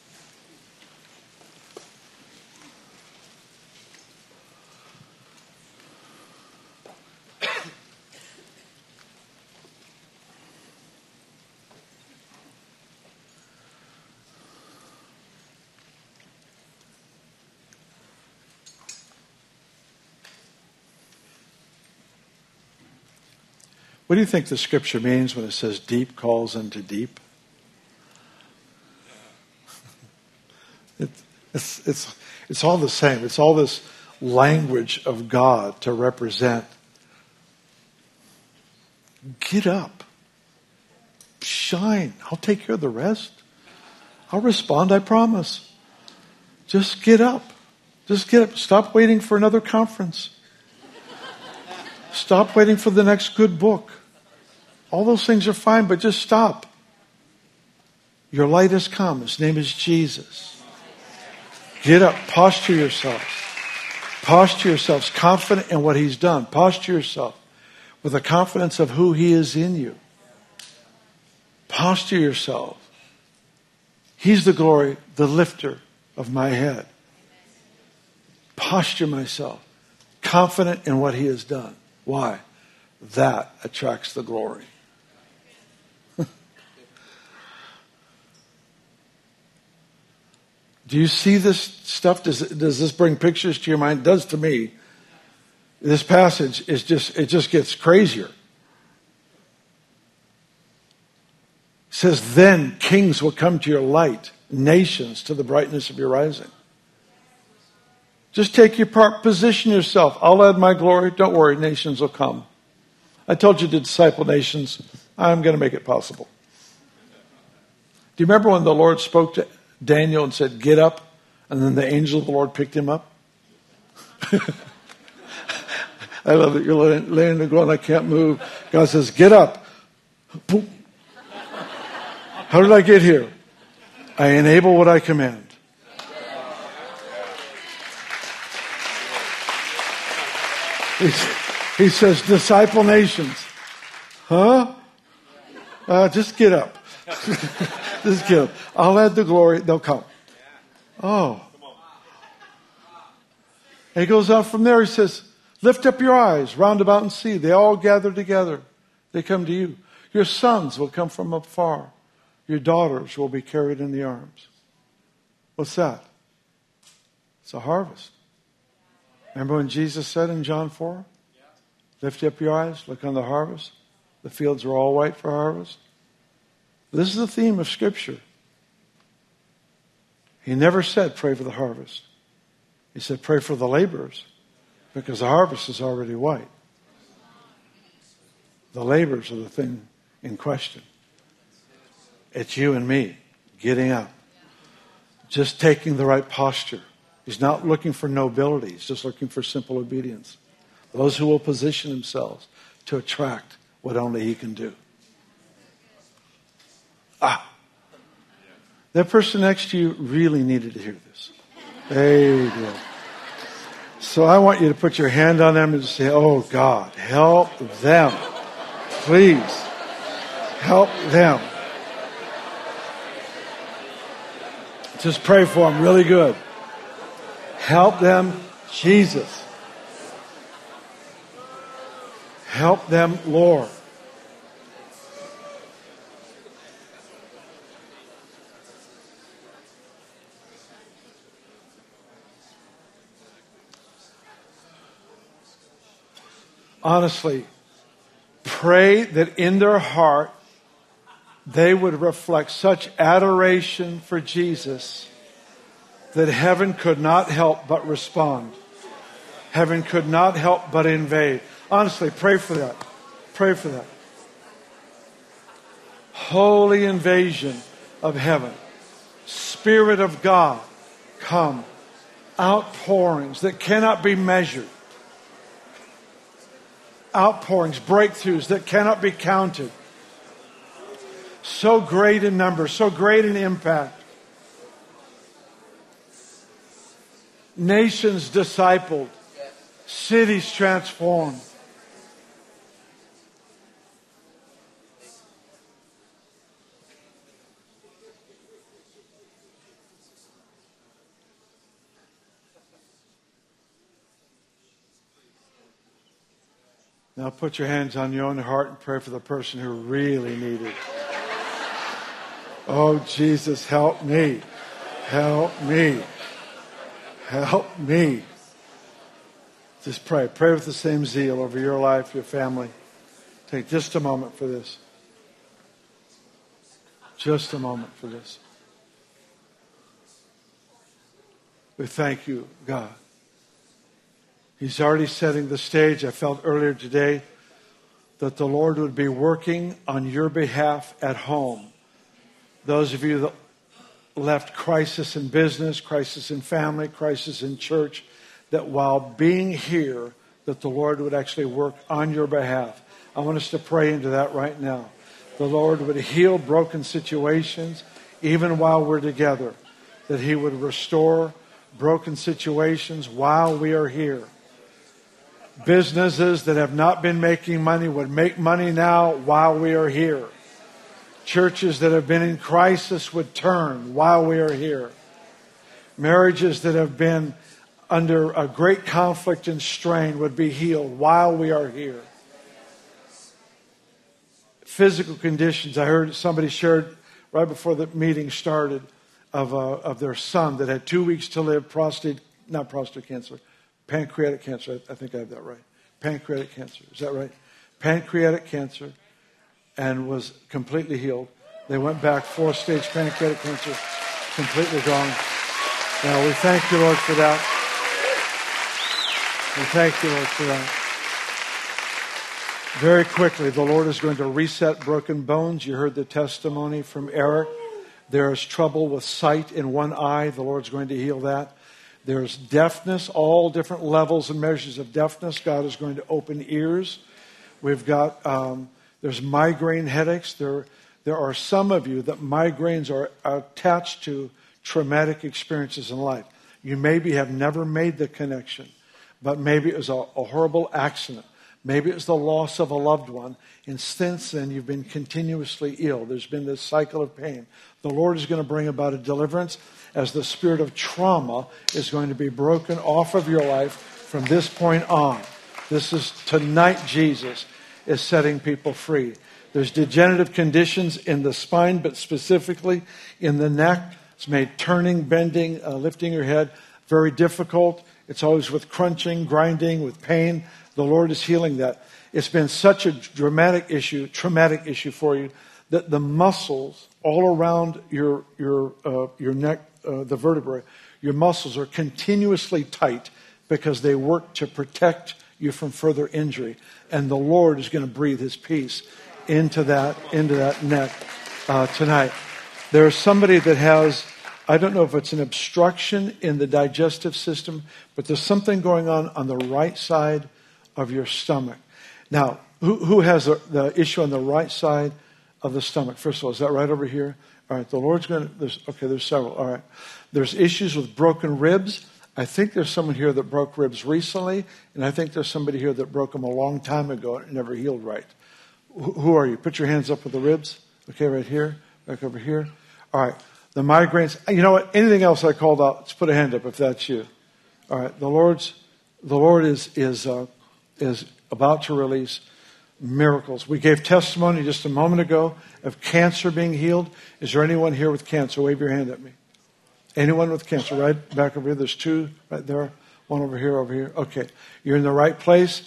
What do you think the scripture means when it says deep calls unto deep? It, it's, it's, it's all the same. It's all this language of God to represent. Get up. Shine. I'll take care of the rest. I'll respond, I promise. Just get up. Just get up. Stop waiting for another conference. Stop waiting for the next good book. All those things are fine, but just stop. Your light has come. His name is Jesus. Get up. Posture yourselves. Posture yourselves confident in what he's done. Posture yourself with the confidence of who he is in you. Posture yourself. He's the glory, the lifter of my head. Posture myself confident in what he has done. Why? That attracts the glory. Do you see this stuff? Does, does this bring pictures to your mind? It does to me. This passage is just, it just gets crazier. It says, then kings will come to your light, nations to the brightness of your rising. Just take your part, position yourself. I'll add my glory. Don't worry, nations will come. I told you to disciple nations. I'm going to make it possible. Do you remember when the Lord spoke to Daniel and said, get up, and then the angel of the Lord picked him up? I love it. You're laying there going, I can't move. God says, get up. Boom. How did I get here? I enable what I command. He says, disciple nations. Huh? Uh, just get up. Just get up. I'll add the glory. They'll come. Oh. And he goes on from there. He says, lift up your eyes round about and see. They all gather together. They come to you. Your sons will come from afar. Your daughters will be carried in the arms. What's that? It's a harvest. Remember when Jesus said in John four? Lift up your eyes, look on the harvest. The fields are all white for harvest. This is the theme of Scripture. He never said pray for the harvest. He said pray for the laborers because the harvest is already white. The laborers are the thing in question. It's you and me getting up. Just taking the right posture. He's not looking for nobility. He's just looking for simple obedience. Those who will position themselves to attract what only he can do. Ah. That person next to you really needed to hear this. They did. So I want you to put your hand on them and say, oh God, help them. Please. Help them. Just pray for them really good. Help them, Jesus. Help them, Lord. honestly, pray that in their heart they would reflect such adoration for Jesus that heaven could not help but respond. Heaven could not help but invade. Honestly, pray for that. Pray for that. Holy invasion of heaven. Spirit of God, come. Outpourings that cannot be measured. Outpourings, breakthroughs that cannot be counted. So great in number, so great in impact. Nations discipled. Cities transformed. Now put your hands on your own heart and pray for the person who really needed it. Oh, Jesus, help me. Help me. Help me. Just pray. Pray with the same zeal over your life, your family. Take just a moment for this. Just a moment for this. We thank you, God. He's already setting the stage. I felt earlier today that the Lord would be working on your behalf at home. Those of you that left crisis in business, crisis in family, crisis in church, that while being here, that the Lord would actually work on your behalf. I want us to pray into that right now. The Lord would heal broken situations, even while we're together. That He would restore broken situations while we are here. Businesses that have not been making money would make money now while we are here. Churches that have been in crisis would turn while we are here. Marriages that have been under a great conflict and strain would be healed while we are here. Physical conditions. I heard somebody shared right before the meeting started of, uh, of their son that had two weeks to live, prostate, not prostate cancer, pancreatic cancer. I, I think I have that right. Pancreatic cancer. Is that right? Pancreatic cancer, and was completely healed. They went back, fourth-stage pancreatic cancer, completely gone. Now, we thank you, Lord, for that. We thank you, Lord, for that. Very quickly, the Lord is going to reset broken bones. You heard the testimony from Eric. There is trouble with sight in one eye. The Lord's going to heal that. There's deafness, all different levels and measures of deafness. God is going to open ears. We've got, um, there's migraine headaches. There, there are some of you that migraines are attached to traumatic experiences in life. You maybe have never made the connection, but maybe it was a, a horrible accident. Maybe it's the loss of a loved one. And since then, you've been continuously ill. There's been this cycle of pain. The Lord is going to bring about a deliverance as the spirit of trauma is going to be broken off of your life from this point on. This is tonight, Jesus is setting people free. There's degenerative conditions in the spine, but specifically in the neck. It's made turning, bending, uh, lifting your head very difficult. It's always with crunching, grinding, with pain. The Lord is healing that. It's been such a dramatic issue, traumatic issue for you, that the muscles all around your your uh, your neck, uh, the vertebrae, your muscles are continuously tight because they work to protect you from further injury. And the Lord is going to breathe His peace into that into that neck uh, tonight. There's somebody that has, I don't know if it's an obstruction in the digestive system, but there's something going on on the right side of your stomach. Now, who, who has the, the issue on the right side of the stomach? First of all, is that right over here? All right, the Lord's going to, there's, okay, there's several. All right. There's issues with broken ribs. I think there's someone here that broke ribs recently, and I think there's somebody here that broke them a long time ago and it never healed right. Who, who are you? Put your hands up with the ribs. Okay, right here, back over here. All right, the migraines. You know what? Anything else I called out, let's put a hand up if that's you. All right, the Lord's, the Lord is, is, uh, is about to release miracles. We gave testimony just a moment ago of cancer being healed. Is there anyone here with cancer? Wave your hand at me. Anyone with cancer? Right back over here. There's two right there. One over here, over here. Okay. You're in the right place.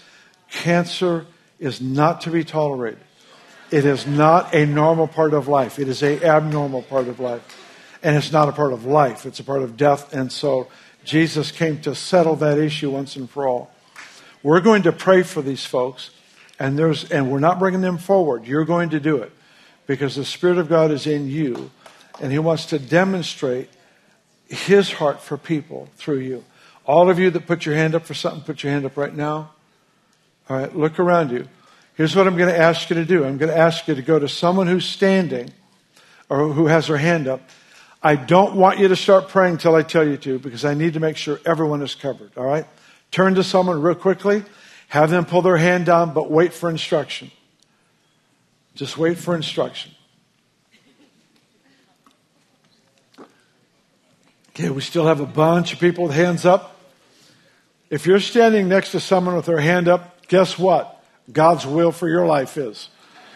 Cancer is not to be tolerated. It is not a normal part of life. It is an abnormal part of life. And it's not a part of life. It's a part of death. And so Jesus came to settle that issue once and for all. We're going to pray for these folks. And there's and we're not bringing them forward. You're going to do it. Because the Spirit of God is in you. And He wants to demonstrate His heart for people through you. All of you that put your hand up for something, put your hand up right now. All right, look around you. Here's what I'm going to ask you to do. I'm going to ask you to go to someone who's standing or who has their hand up. I don't want you to start praying till I tell you to, because I need to make sure everyone is covered. All right? Turn to someone real quickly. Have them pull their hand down, but wait for instruction. Just wait for instruction. Okay, we still have a bunch of people with hands up. If you're standing next to someone with their hand up, guess what? God's will for your life is.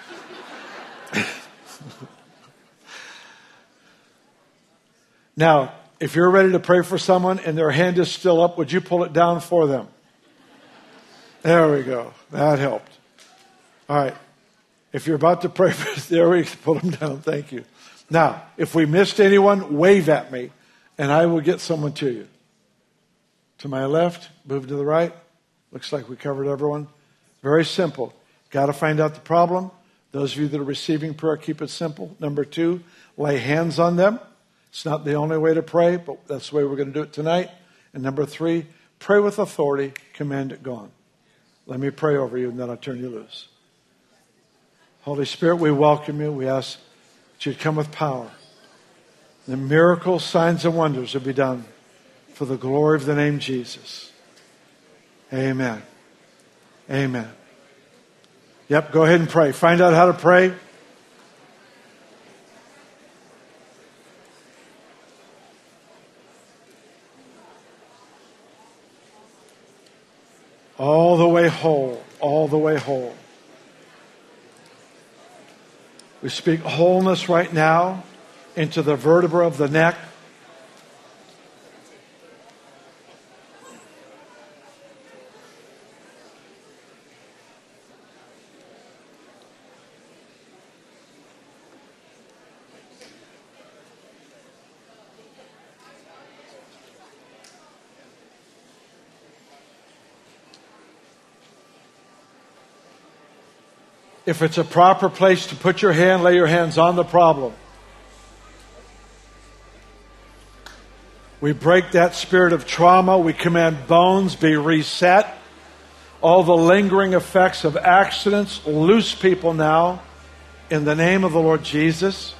Now, if you're ready to pray for someone and their hand is still up, would you pull it down for them? There we go. That helped. All right. If you're about to pray for, there we go. Pull them down. Thank you. Now, if we missed anyone, wave at me and I will get someone to you. To my left, move to the right. Looks like we covered everyone. Very simple. Got to find out the problem. Those of you that are receiving prayer, keep it simple. Number two, lay hands on them. It's not the only way to pray, but that's the way we're going to do it tonight. And number three, pray with authority, command it gone. Let me pray over you and then I'll turn you loose. Holy Spirit, we welcome you. We ask that you'd come with power. The miracles, signs, and wonders will be done for the glory of the name Jesus. Amen. Amen. Yep, go ahead and pray. Find out how to pray. All the way whole. All the way whole. We speak wholeness right now into the vertebra of the neck. If it's a proper place to put your hand, lay your hands on the problem. We break that spirit of trauma. We command bones be reset. All the lingering effects of accidents, loose people now in the name of the Lord Jesus.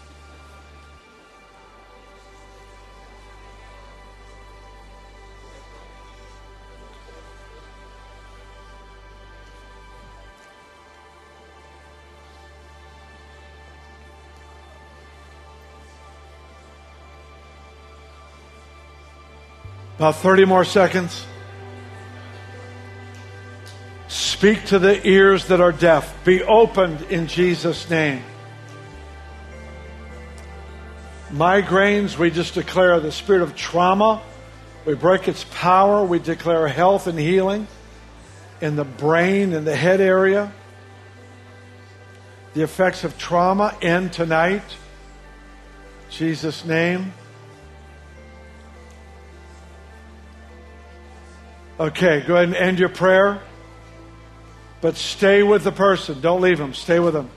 About thirty more seconds. Speak to the ears that are deaf. Be opened in Jesus' name. Migraines, we just declare the spirit of trauma. We break its power. We declare health and healing in the brain and the head area. The effects of trauma end tonight. In Jesus' name. Okay, go ahead and end your prayer. But stay with the person. Don't leave them. Stay with them.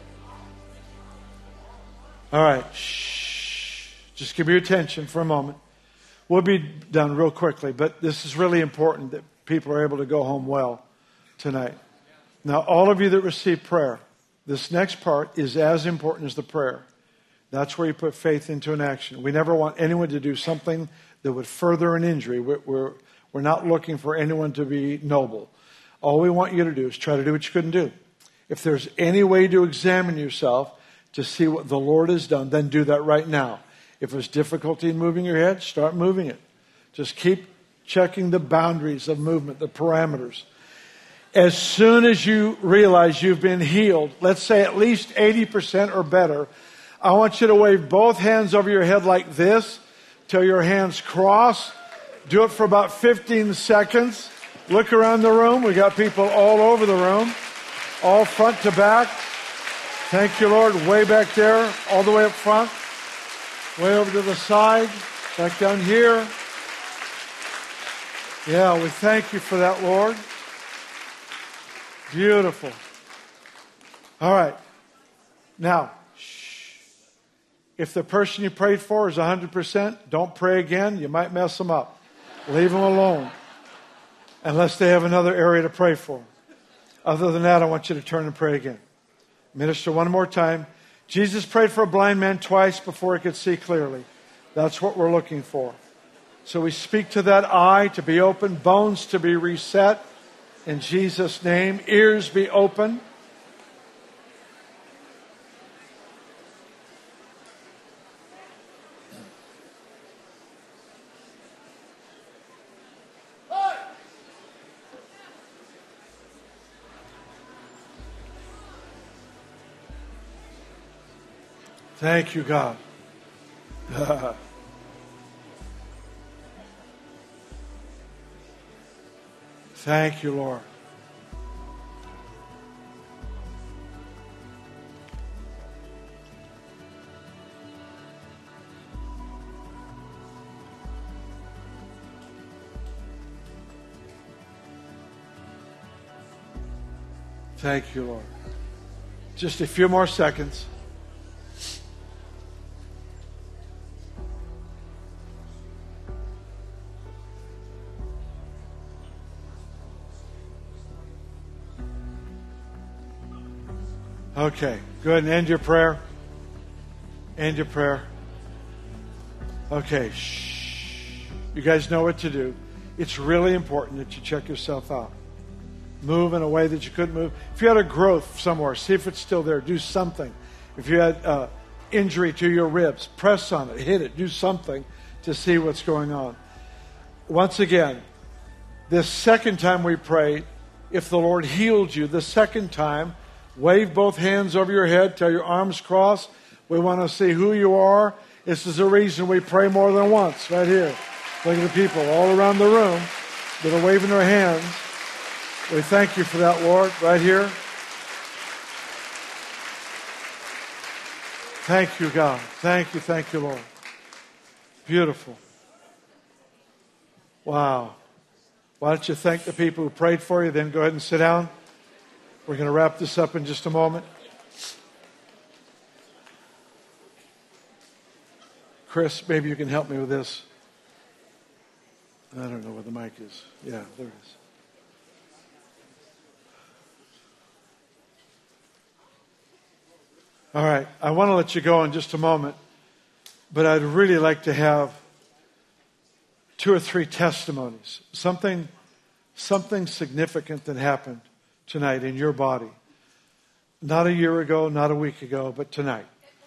All right. Shh. Just give me your attention for a moment. We'll be done real quickly, but this is really important that people are able to go home well tonight. Now, all of you that receive prayer, this next part is as important as the prayer. That's where you put faith into an action. We never want anyone to do something that would further an injury. We're, we're, we're not looking for anyone to be noble. All we want you to do is try to do what you couldn't do. If there's any way to examine yourself to see what the Lord has done, then do that right now. If there's difficulty in moving your head, start moving it. Just keep checking the boundaries of movement, the parameters. As soon as you realize you've been healed, let's say at least eighty percent or better, I want you to wave both hands over your head like this till your hands cross. Do it for about fifteen seconds. Look around the room. We got people all over the room, all front to back. Thank you, Lord. Way back there, all the way up front, way over to the side, back down here. Yeah, we thank you for that, Lord. Beautiful. All right. Now, shh. If the person you prayed for is one hundred percent, don't pray again. You might mess them up. Leave them alone. Unless they have another area to pray for. Other than that, I want you to turn and pray again. Minister one more time. Jesus prayed for a blind man twice before he could see clearly. That's what we're looking for. So we speak to that eye to be open, bones to be reset in Jesus' name, ears be open. Thank you, God. Thank you, Lord. Thank you, Lord. Just a few more seconds. Okay, go ahead and end your prayer. End your prayer. Okay, shh. You guys know what to do. It's really important that you check yourself out. Move in a way that you couldn't move. If you had a growth somewhere, see if it's still there. Do something. If you had uh, injury to your ribs, press on it, hit it, do something to see what's going on. Once again, this second time we prayed, if the Lord healed you, the second time, wave both hands over your head till your arms cross. We want to see who you are. This is the reason we pray more than once, right here. Look at the people all around the room that are waving their hands. We thank you for that, Lord, right here. Thank you, God. Thank you, thank you, Lord. Beautiful. Wow. Why don't you thank the people who prayed for you, then go ahead and sit down. We're going to wrap this up in just a moment. Chris, maybe you can help me with this. I don't know where the mic is. Yeah, there it is. All right, I want to let you go in just a moment, but I'd really like to have two or three testimonies, something, something significant that happened tonight in your body. Not a year ago, not a week ago, but tonight.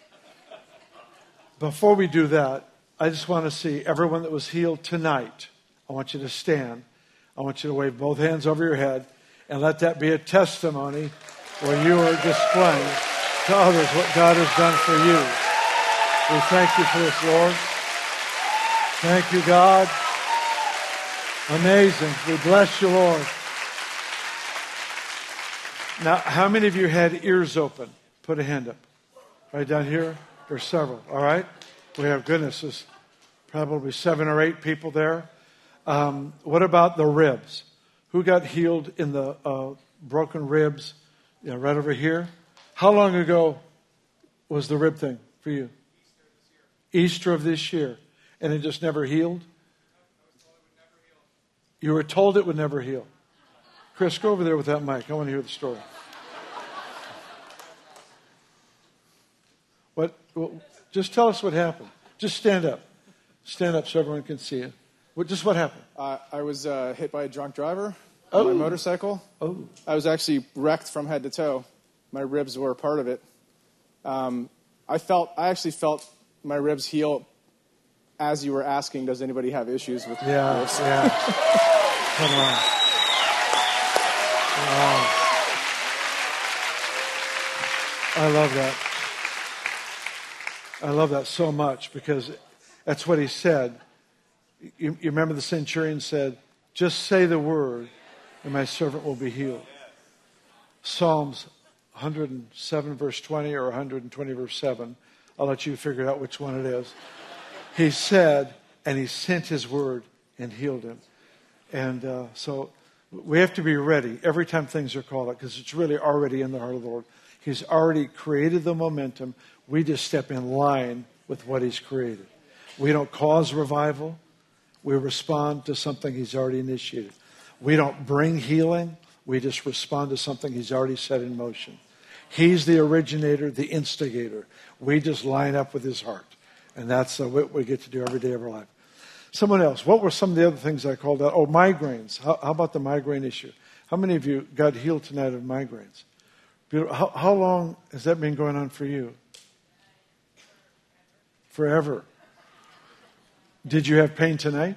Before we do that, I just want to see everyone that was healed tonight. I want you to stand. I want you to wave both hands over your head and let that be a testimony where you are displaying to others what God has done for you. We thank you for this, Lord. Thank you, God. Amazing. We bless you, Lord. Now, how many of you had ears open? Put a hand up. Right down here. There's several. All right? We have, goodness, there's probably seven or eight people there. Um, what about the ribs? Who got healed in the uh, broken ribs? Yeah, right over here. How long ago was the rib thing for you? Easter of this year. And it just never healed? You were told it would never heal. Chris, go over there with that mic. I want to hear the story. What? Well, just tell us what happened. Just stand up. Stand up so everyone can see you. What? Just what happened? Uh, I was uh, hit by a drunk driver oh. on my motorcycle. Oh. I was actually wrecked from head to toe. My ribs were a part of it. Um, I felt. I actually felt my ribs heal as you were asking. Does anybody have issues with yeah, ribs? Yeah. Come on. Wow. I love that. I love that so much because that's what he said. You, you remember the centurion said, just say the word and my servant will be healed. Psalms one hundred seven, verse twenty, or one hundred twenty, verse seven. I'll let you figure out which one it is. He said, and he sent his word and healed him. And uh, so we have to be ready every time things are called out, because it's really already in the heart of the Lord. He's already created the momentum. We just step in line with what he's created. We don't cause revival. We respond to something he's already initiated. We don't bring healing. We just respond to something he's already set in motion. He's the originator, the instigator. We just line up with his heart. And that's uh, what we get to do every day of our life. Someone else, what were some of the other things I called out? Oh, migraines. How, how about the migraine issue? How many of you got healed tonight of migraines? How, how long has that been going on for you? Forever. Did you have pain tonight?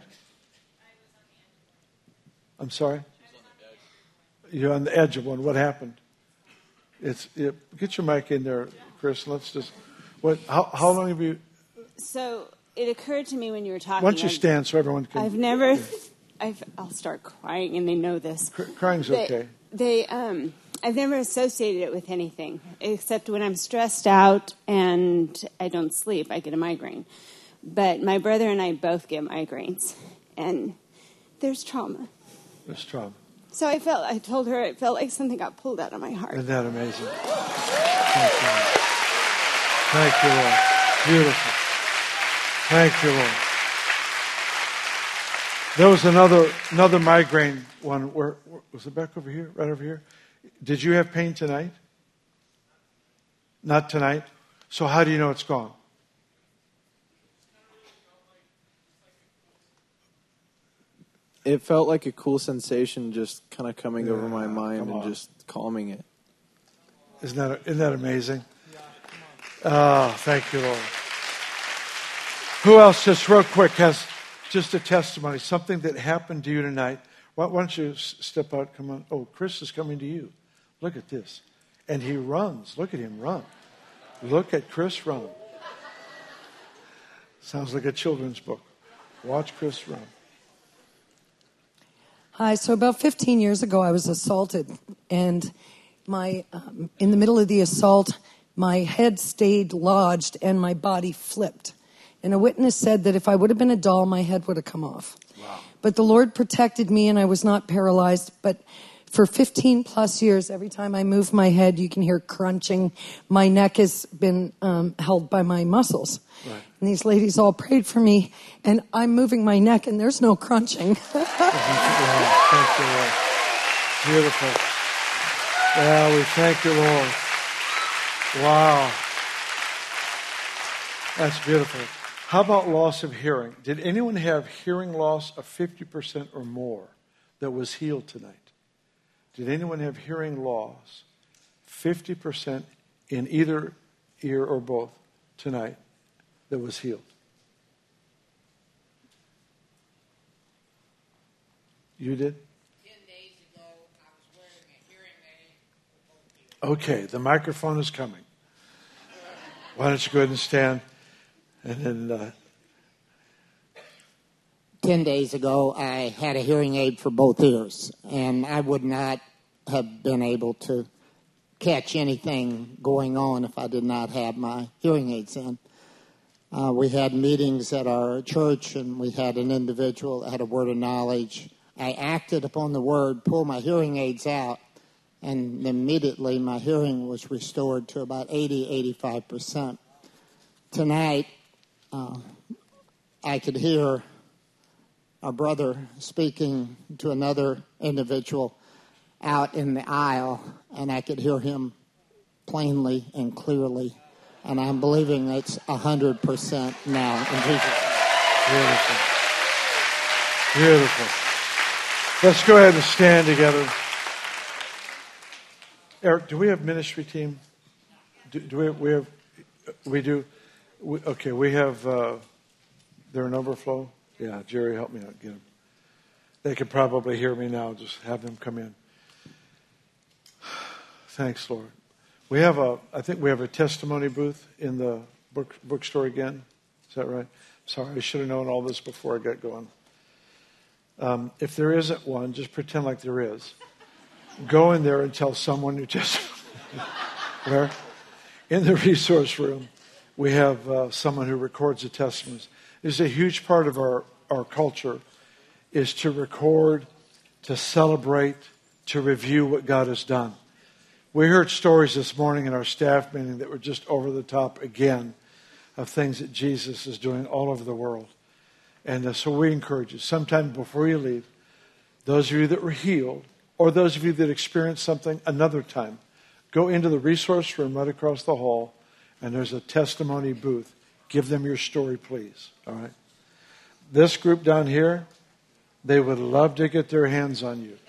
I'm sorry? You're on the edge of one. What happened? It's it, get your mic in there, Chris. Let's just. What? How, how long have you? So it occurred to me when you were talking. Why don't you I've, stand so everyone can? I've never. I've, I'll start crying, and they know this. Cry, crying's they, okay. They. Um. I've never associated it with anything except when I'm stressed out and I don't sleep, I get a migraine. But my brother and I both get migraines, and there's trauma. There's trauma. So I felt, I told her it felt like something got pulled out of my heart. Isn't that amazing? Thank you, Lord. Thank you, Lord. Beautiful. Thank you, Lord. There was another another migraine one. Where, where was it? Back over here? Right over here? Did you have pain tonight? Not tonight. So how do you know it's gone? It felt like a cool sensation just kind of coming Yeah, over my mind and on. just calming it. Isn't that isn't that amazing? Oh, thank you, Lord. Who else, just real quick, has just a testimony, something that happened to you tonight? Why, why don't you s- step out? Come on. Oh, Chris is coming to you. Look at this. And he runs. Look at him run. Look at Chris run. Sounds like a children's book. Watch Chris run. Hi. So about fifteen years ago, I was assaulted, and my um, in the middle of the assault, my head stayed lodged and my body flipped. And a witness said that if I would have been a doll, my head would have come off. Wow. But the Lord protected me, and I was not paralyzed. But for fifteen plus years, every time I move my head, you can hear crunching. My neck has been um, held by my muscles. Right. And these ladies all prayed for me, and I'm moving my neck, and there's no crunching. Wow. Thank you, Lord. Beautiful. Yeah, we thank you, Lord. Wow. That's beautiful. How about loss of hearing? Did anyone have hearing loss of fifty percent or more that was healed tonight? Did anyone have hearing loss fifty percent in either ear or both tonight that was healed? You did? Ten days ago, I was wearing a hearing aid for both ears. Okay, the microphone is coming. Why don't you go ahead and stand? And then, uh, Ten days ago, I had a hearing aid for both ears, and I would not have been able to catch anything going on if I did not have my hearing aids in. Uh, we had meetings at our church, and we had an individual that had a word of knowledge. I acted upon the word, pulled my hearing aids out, and immediately my hearing was restored to about eighty, eighty-five percent. Tonight, uh, I could hear our brother speaking to another individual out in the aisle, and I could hear him plainly and clearly. And I'm believing it's one hundred percent now in Jesus' name. beautiful. Beautiful. Let's go ahead and stand together. Eric, do we have ministry team? Do, do we, have, we have, we do. We, okay, we have, uh, they're an overflow. Yeah, Jerry, help me out, get them. They could probably hear me now. Just have them come in. Thanks, Lord. We have a, I think we have a testimony booth in the book bookstore again. Is that right? Sorry, I should have known all this before I got going. Um, if there isn't one, just pretend like there is. Go in there and tell someone your testimony. Where? In the resource room, we have uh, someone who records the testimonies. It's a huge part of our, our culture is to record, to celebrate, to review what God has done. We heard stories this morning in our staff meeting that were just over the top again of things that Jesus is doing all over the world. And uh, so we encourage you, sometime before you leave, those of you that were healed, or those of you that experienced something another time, go into the resource room right across the hall, and there's a testimony booth. Give them your story, please. All right. This group down here, they would love to get their hands on you.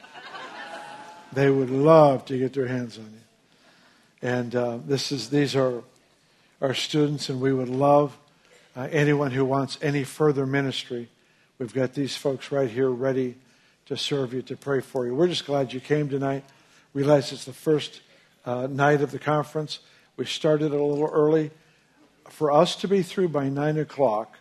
They would love to get their hands on you. And uh, this is these are our students, and we would love uh, anyone who wants any further ministry. We've got these folks right here ready to serve you, to pray for you. We're just glad you came tonight. Realize it's the first uh, night of the conference. We started a little early. For us to be through by nine o'clock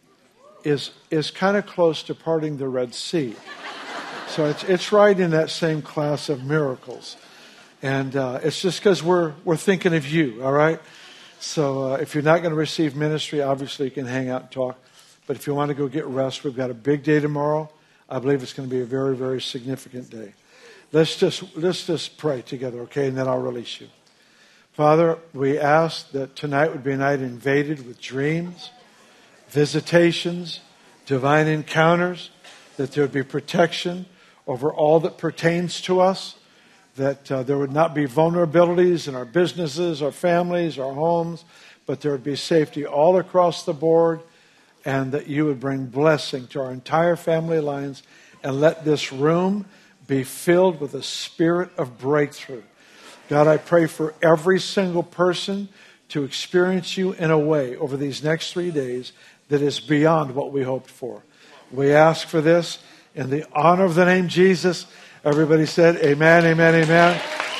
is is kind of close to parting the Red Sea. So it's it's right in that same class of miracles. And uh, it's just because we're we're thinking of you, all right? So uh, if you're not going to receive ministry, obviously you can hang out and talk. But if you want to go get rest, we've got a big day tomorrow. I believe it's going to be a very, very significant day. Let's just let's just pray together, okay? And then I'll release you. Father, we ask that tonight would be a night invaded with dreams, visitations, divine encounters, that there would be protection over all that pertains to us, that uh, there would not be vulnerabilities in our businesses, our families, our homes, but there would be safety all across the board, and that you would bring blessing to our entire family lines, and let this room be filled with a spirit of breakthrough. God, I pray for every single person to experience you in a way over these next three days that is beyond what we hoped for. We ask for this in the honor of the name Jesus. Everybody said amen, amen, amen.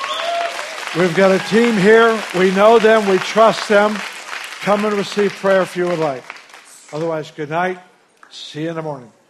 We've got a team here. We know them. We trust them. Come and receive prayer if you would like. Otherwise, good night. See you in the morning.